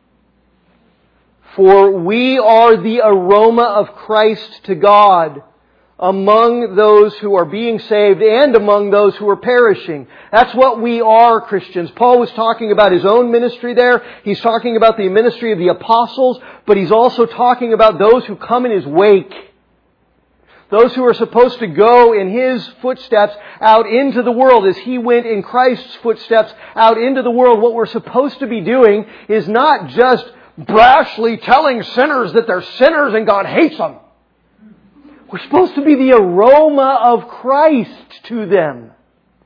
For we are the aroma of Christ to God among those who are being saved and among those who are perishing." That's what we are, Christians. Paul was talking about his own ministry there. He's talking about the ministry of the apostles, but he's also talking about those who come in his wake. Those who are supposed to go in His footsteps out into the world as He went in Christ's footsteps out into the world. What we're supposed to be doing is not just brashly telling sinners that they're sinners and God hates them. We're supposed to be the aroma of Christ to them.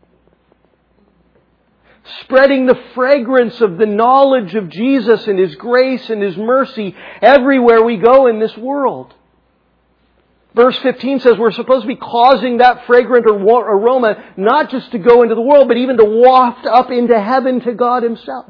Spreading the fragrance of the knowledge of Jesus and His grace and His mercy everywhere we go in this world. Verse 15 says we're supposed to be causing that fragrant aroma not just to go into the world, but even to waft up into heaven to God Himself.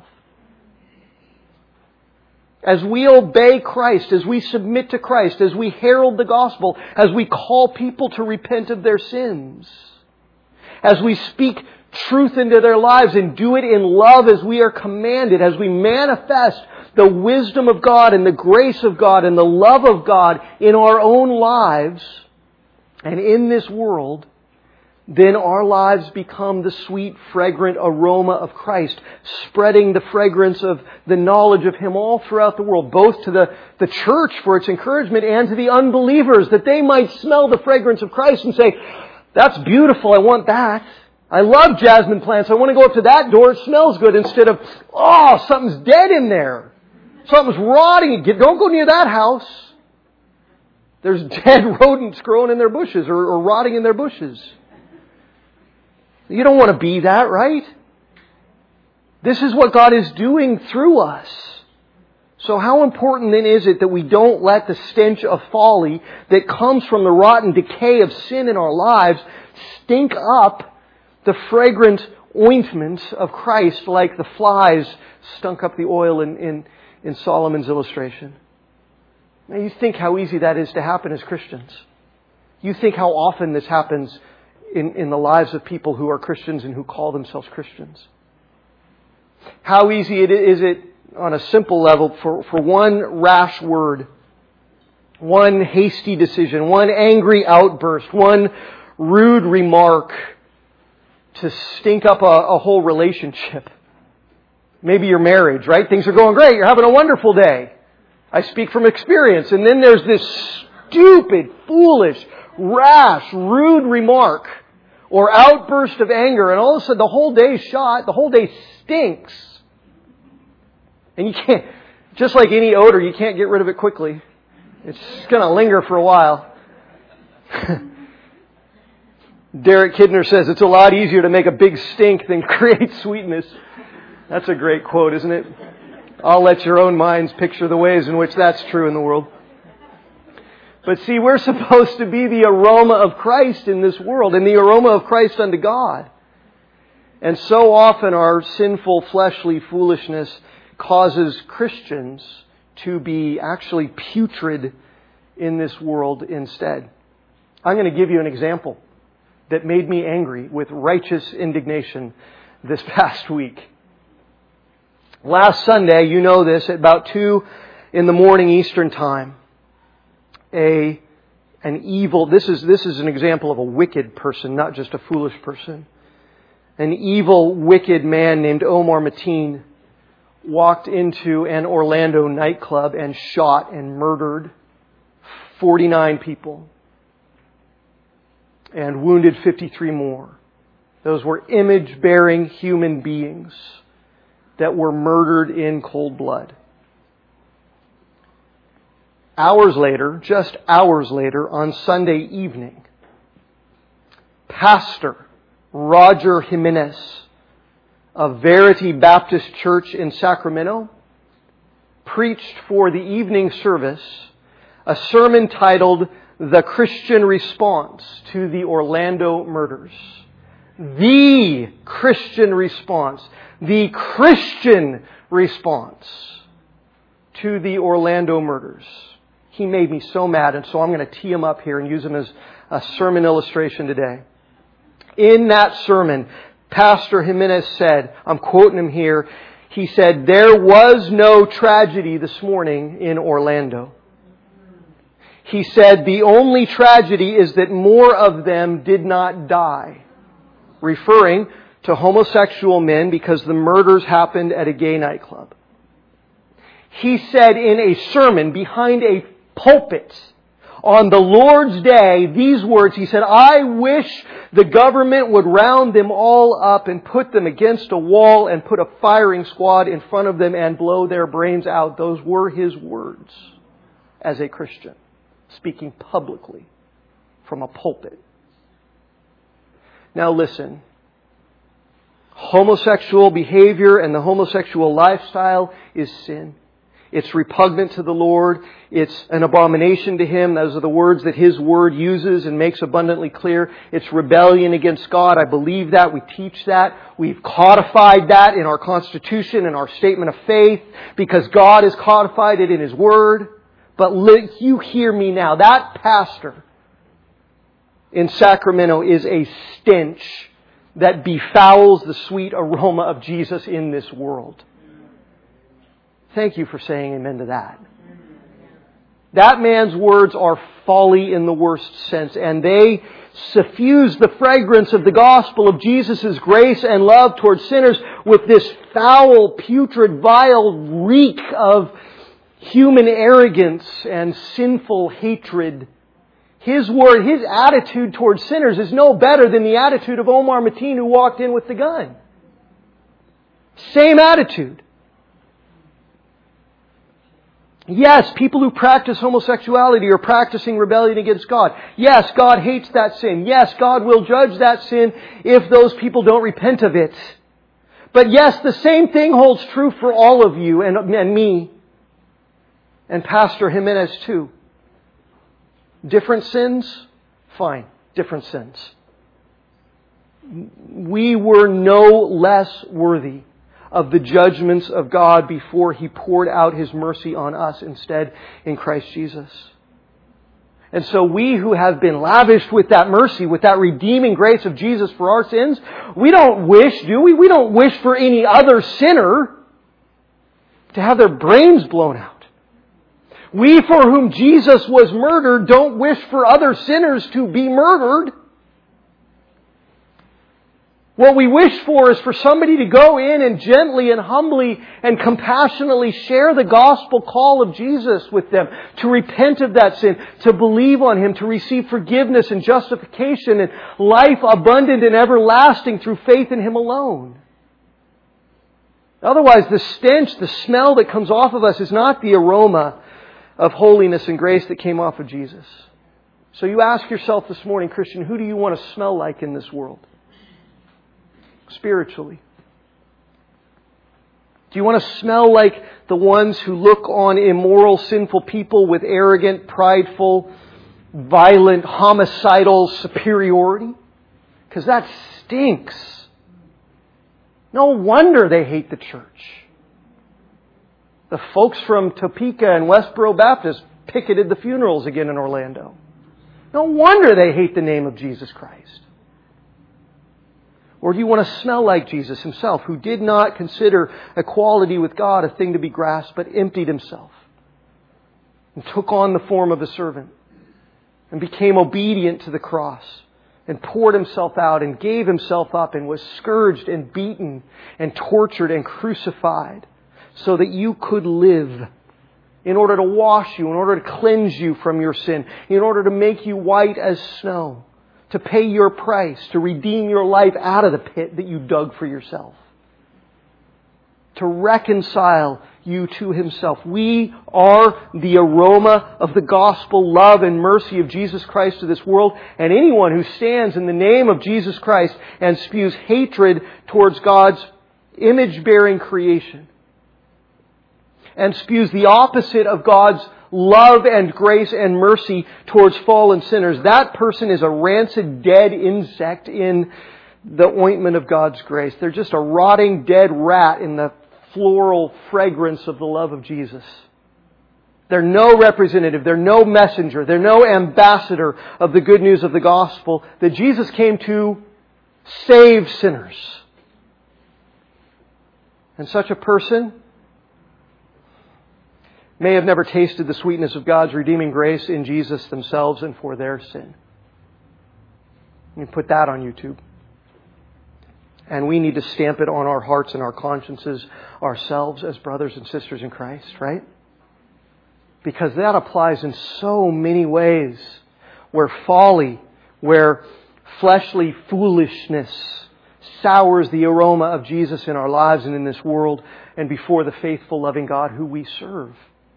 As we obey Christ, as we submit to Christ, as we herald the gospel, as we call people to repent of their sins, as we speak truth into their lives and do it in love as we are commanded, as we manifest the wisdom of God and the grace of God and the love of God in our own lives and in this world, then our lives become the sweet, fragrant aroma of Christ, spreading the fragrance of the knowledge of Him all throughout the world, both to the church for its encouragement and to the unbelievers, that they might smell the fragrance of Christ and say, "That's beautiful, I want that. I love jasmine plants, I want to go up to that door, it smells good," instead of, "Oh, something's dead in there. Something's rotting. Don't go near that house." There's dead rodents growing in their bushes or rotting in their bushes. You don't want to be that, right? This is what God is doing through us. So how important then is it that we don't let the stench of folly that comes from the rotten decay of sin in our lives stink up the fragrant ointment of Christ like the flies stunk up the oil in Solomon's illustration? Now you think how easy that is to happen as Christians. You think how often this happens in the lives of people who are Christians and who call themselves Christians. How easy is it on a simple level for one rash word, one hasty decision, one angry outburst, one rude remark to stink up a whole relationship. Maybe your marriage, right? Things are going great. You're having a wonderful day. I speak from experience. And then there's this stupid, foolish, rash, rude remark or outburst of anger. And all of a sudden the whole day's shot. The whole day stinks. And you can't, just like any odor, you can't get rid of it quickly. It's going to linger for a while. Derek Kidner says it's a lot easier to make a big stink than create sweetness. That's a great quote, isn't it? I'll let your own minds picture the ways in which that's true in the world. But see, we're supposed to be the aroma of Christ in this world, and the aroma of Christ unto God. And so often our sinful, fleshly foolishness causes Christians to be actually putrid in this world instead. I'm going to give you an example that made me angry with righteous indignation this past week. Last Sunday, you know this, at about 2 a.m. Eastern Time, an evil, this is an example of a wicked person, not just a foolish person. An evil, wicked man named Omar Mateen walked into an Orlando nightclub and shot and murdered 49 people and wounded 53 more. Those were image-bearing human beings that were murdered in cold blood. Hours later, just hours later, on Sunday evening, Pastor Roger Jimenez of Verity Baptist Church in Sacramento preached for the evening service a sermon titled The Christian Response to the Orlando Murders. The Christian response. The Christian response to the Orlando murders. He made me so mad, and so I'm going to tee him up here and use him as a sermon illustration today. In that sermon, Pastor Jimenez said, I'm quoting him here, he said, "There was no tragedy this morning in Orlando." He said, "The only tragedy is that more of them did not die." Referring to homosexual men because the murders happened at a gay nightclub. He said in a sermon behind a pulpit on the Lord's Day these words. He said, "I wish the government would round them all up and put them against a wall and put a firing squad in front of them and blow their brains out." Those were his words as a Christian, speaking publicly from a pulpit. Now listen, homosexual behavior and the homosexual lifestyle is sin. It's repugnant to the Lord. It's an abomination to Him. Those are the words that His Word uses and makes abundantly clear. It's rebellion against God. I believe that. We teach that. We've codified that in our Constitution and our Statement of Faith because God has codified it in His Word. But you hear me now. That pastor in Sacramento is a stench that befouls the sweet aroma of Jesus in this world. Thank you for saying amen to that. That man's words are folly in the worst sense, and they suffuse the fragrance of the gospel of Jesus' grace and love towards sinners with this foul, putrid, vile reek of human arrogance and sinful hatred. His word, his attitude towards sinners is no better than the attitude of Omar Mateen who walked in with the gun. Same attitude. Yes, people who practice homosexuality are practicing rebellion against God. Yes, God hates that sin. Yes, God will judge that sin if those people don't repent of it. But yes, the same thing holds true for all of you and me. And Pastor Jimenez too. Different sins? Fine. Different sins. We were no less worthy of the judgments of God before He poured out His mercy on us instead in Christ Jesus. And so we who have been lavished with that mercy, with that redeeming grace of Jesus for our sins, we don't wish, do we? We don't wish for any other sinner to have their brains blown out. We for whom Jesus was murdered don't wish for other sinners to be murdered. What we wish for is for somebody to go in and gently and humbly and compassionately share the gospel call of Jesus with them, to repent of that sin, to believe on Him, to receive forgiveness and justification and life abundant and everlasting through faith in Him alone. Otherwise, the stench, the smell that comes off of us is not the aroma of holiness and grace that came off of Jesus. So you ask yourself this morning, Christian, who do you want to smell like in this world? Spiritually. Do you want to smell like the ones who look on immoral, sinful people with arrogant, prideful, violent, homicidal superiority? Because that stinks. No wonder they hate the church. The folks from Topeka and Westboro Baptist picketed the funerals again in Orlando. No wonder they hate the name of Jesus Christ. Or do you want to smell like Jesus Himself, who did not consider equality with God a thing to be grasped, but emptied Himself and took on the form of a servant and became obedient to the cross and poured Himself out and gave Himself up and was scourged and beaten and tortured and crucified so that you could live, in order to wash you, in order to cleanse you from your sin, in order to make you white as snow, to pay your price, to redeem your life out of the pit that you dug for yourself, to reconcile you to Himself. We are the aroma of the gospel, love and mercy of Jesus Christ to this world, and anyone who stands in the name of Jesus Christ and spews hatred towards God's image-bearing creation and spews the opposite of God's love and grace and mercy towards fallen sinners, that person is a rancid, dead insect in the ointment of God's grace. They're just a rotting, dead rat in the floral fragrance of the love of Jesus. They're no representative. They're no messenger. They're no ambassador of the good news of the gospel that Jesus came to save sinners. And such a person may have never tasted the sweetness of God's redeeming grace in Jesus themselves and for their sin. You can put that on YouTube. And we need to stamp it on our hearts and our consciences ourselves as brothers and sisters in Christ, right? Because that applies in so many ways where folly, where fleshly foolishness sours the aroma of Jesus in our lives and in this world and before the faithful, loving God who we serve.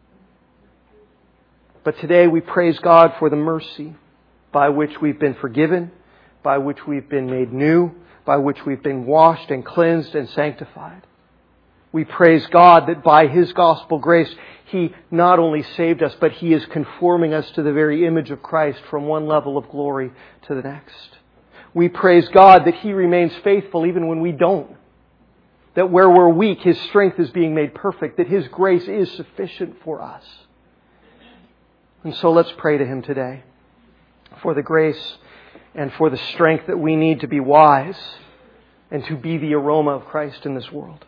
But today we praise God for the mercy by which we've been forgiven, by which we've been made new, by which we've been washed and cleansed and sanctified. We praise God that by His gospel grace, He not only saved us, but He is conforming us to the very image of Christ from one level of glory to the next. We praise God that He remains faithful even when we don't. That where we're weak, His strength is being made perfect. That His grace is sufficient for us. And so let's pray to Him today for the grace and for the strength that we need to be wise and to be the aroma of Christ in this world.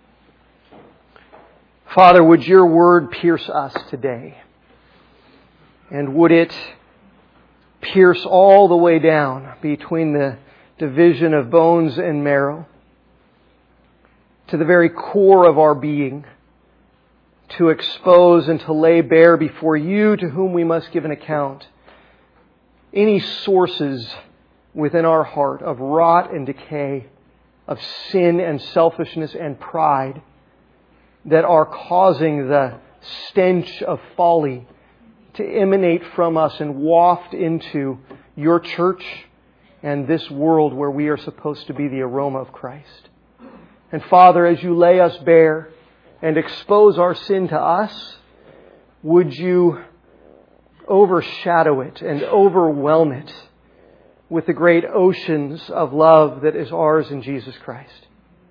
Father, would Your Word pierce us today? And would it pierce all the way down between the division of bones and marrow to the very core of our being, to expose and to lay bare before You, to whom we must give an account, any sources within our heart of rot and decay, of sin and selfishness and pride that are causing the stench of folly to emanate from us and waft into your church and this world where we are supposed to be the aroma of Christ. And Father, as you lay us bare and expose our sin to us, would you overshadow it and overwhelm it with the great oceans of love that is ours in Jesus Christ.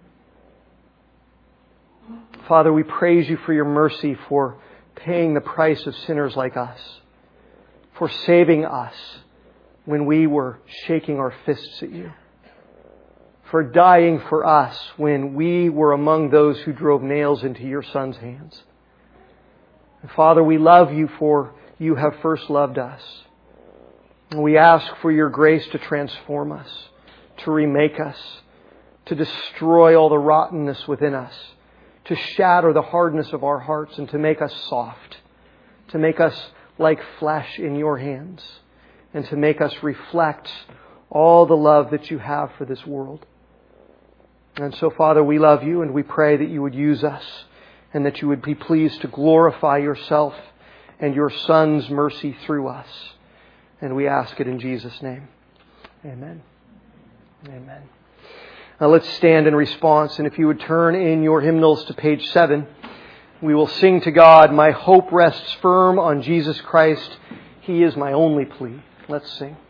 Father, we praise you for your mercy, for paying the price of sinners like us, for saving us when we were shaking our fists at you, for dying for us when we were among those who drove nails into your Son's hands. And Father, we love you for you have first loved us. And we ask for your grace to transform us, to remake us, to destroy all the rottenness within us, to shatter the hardness of our hearts and to make us soft, to make us like flesh in your hands, and to make us reflect all the love that you have for this world. And so, Father, we love you and we pray that you would use us and that you would be pleased to glorify yourself and your Son's mercy through us. And we ask it in Jesus' name. Amen. Amen. Now let's stand in response. And if you would turn in your hymnals to page 7, we will sing to God, "My hope rests firm on Jesus Christ. He is my only plea." Let's sing.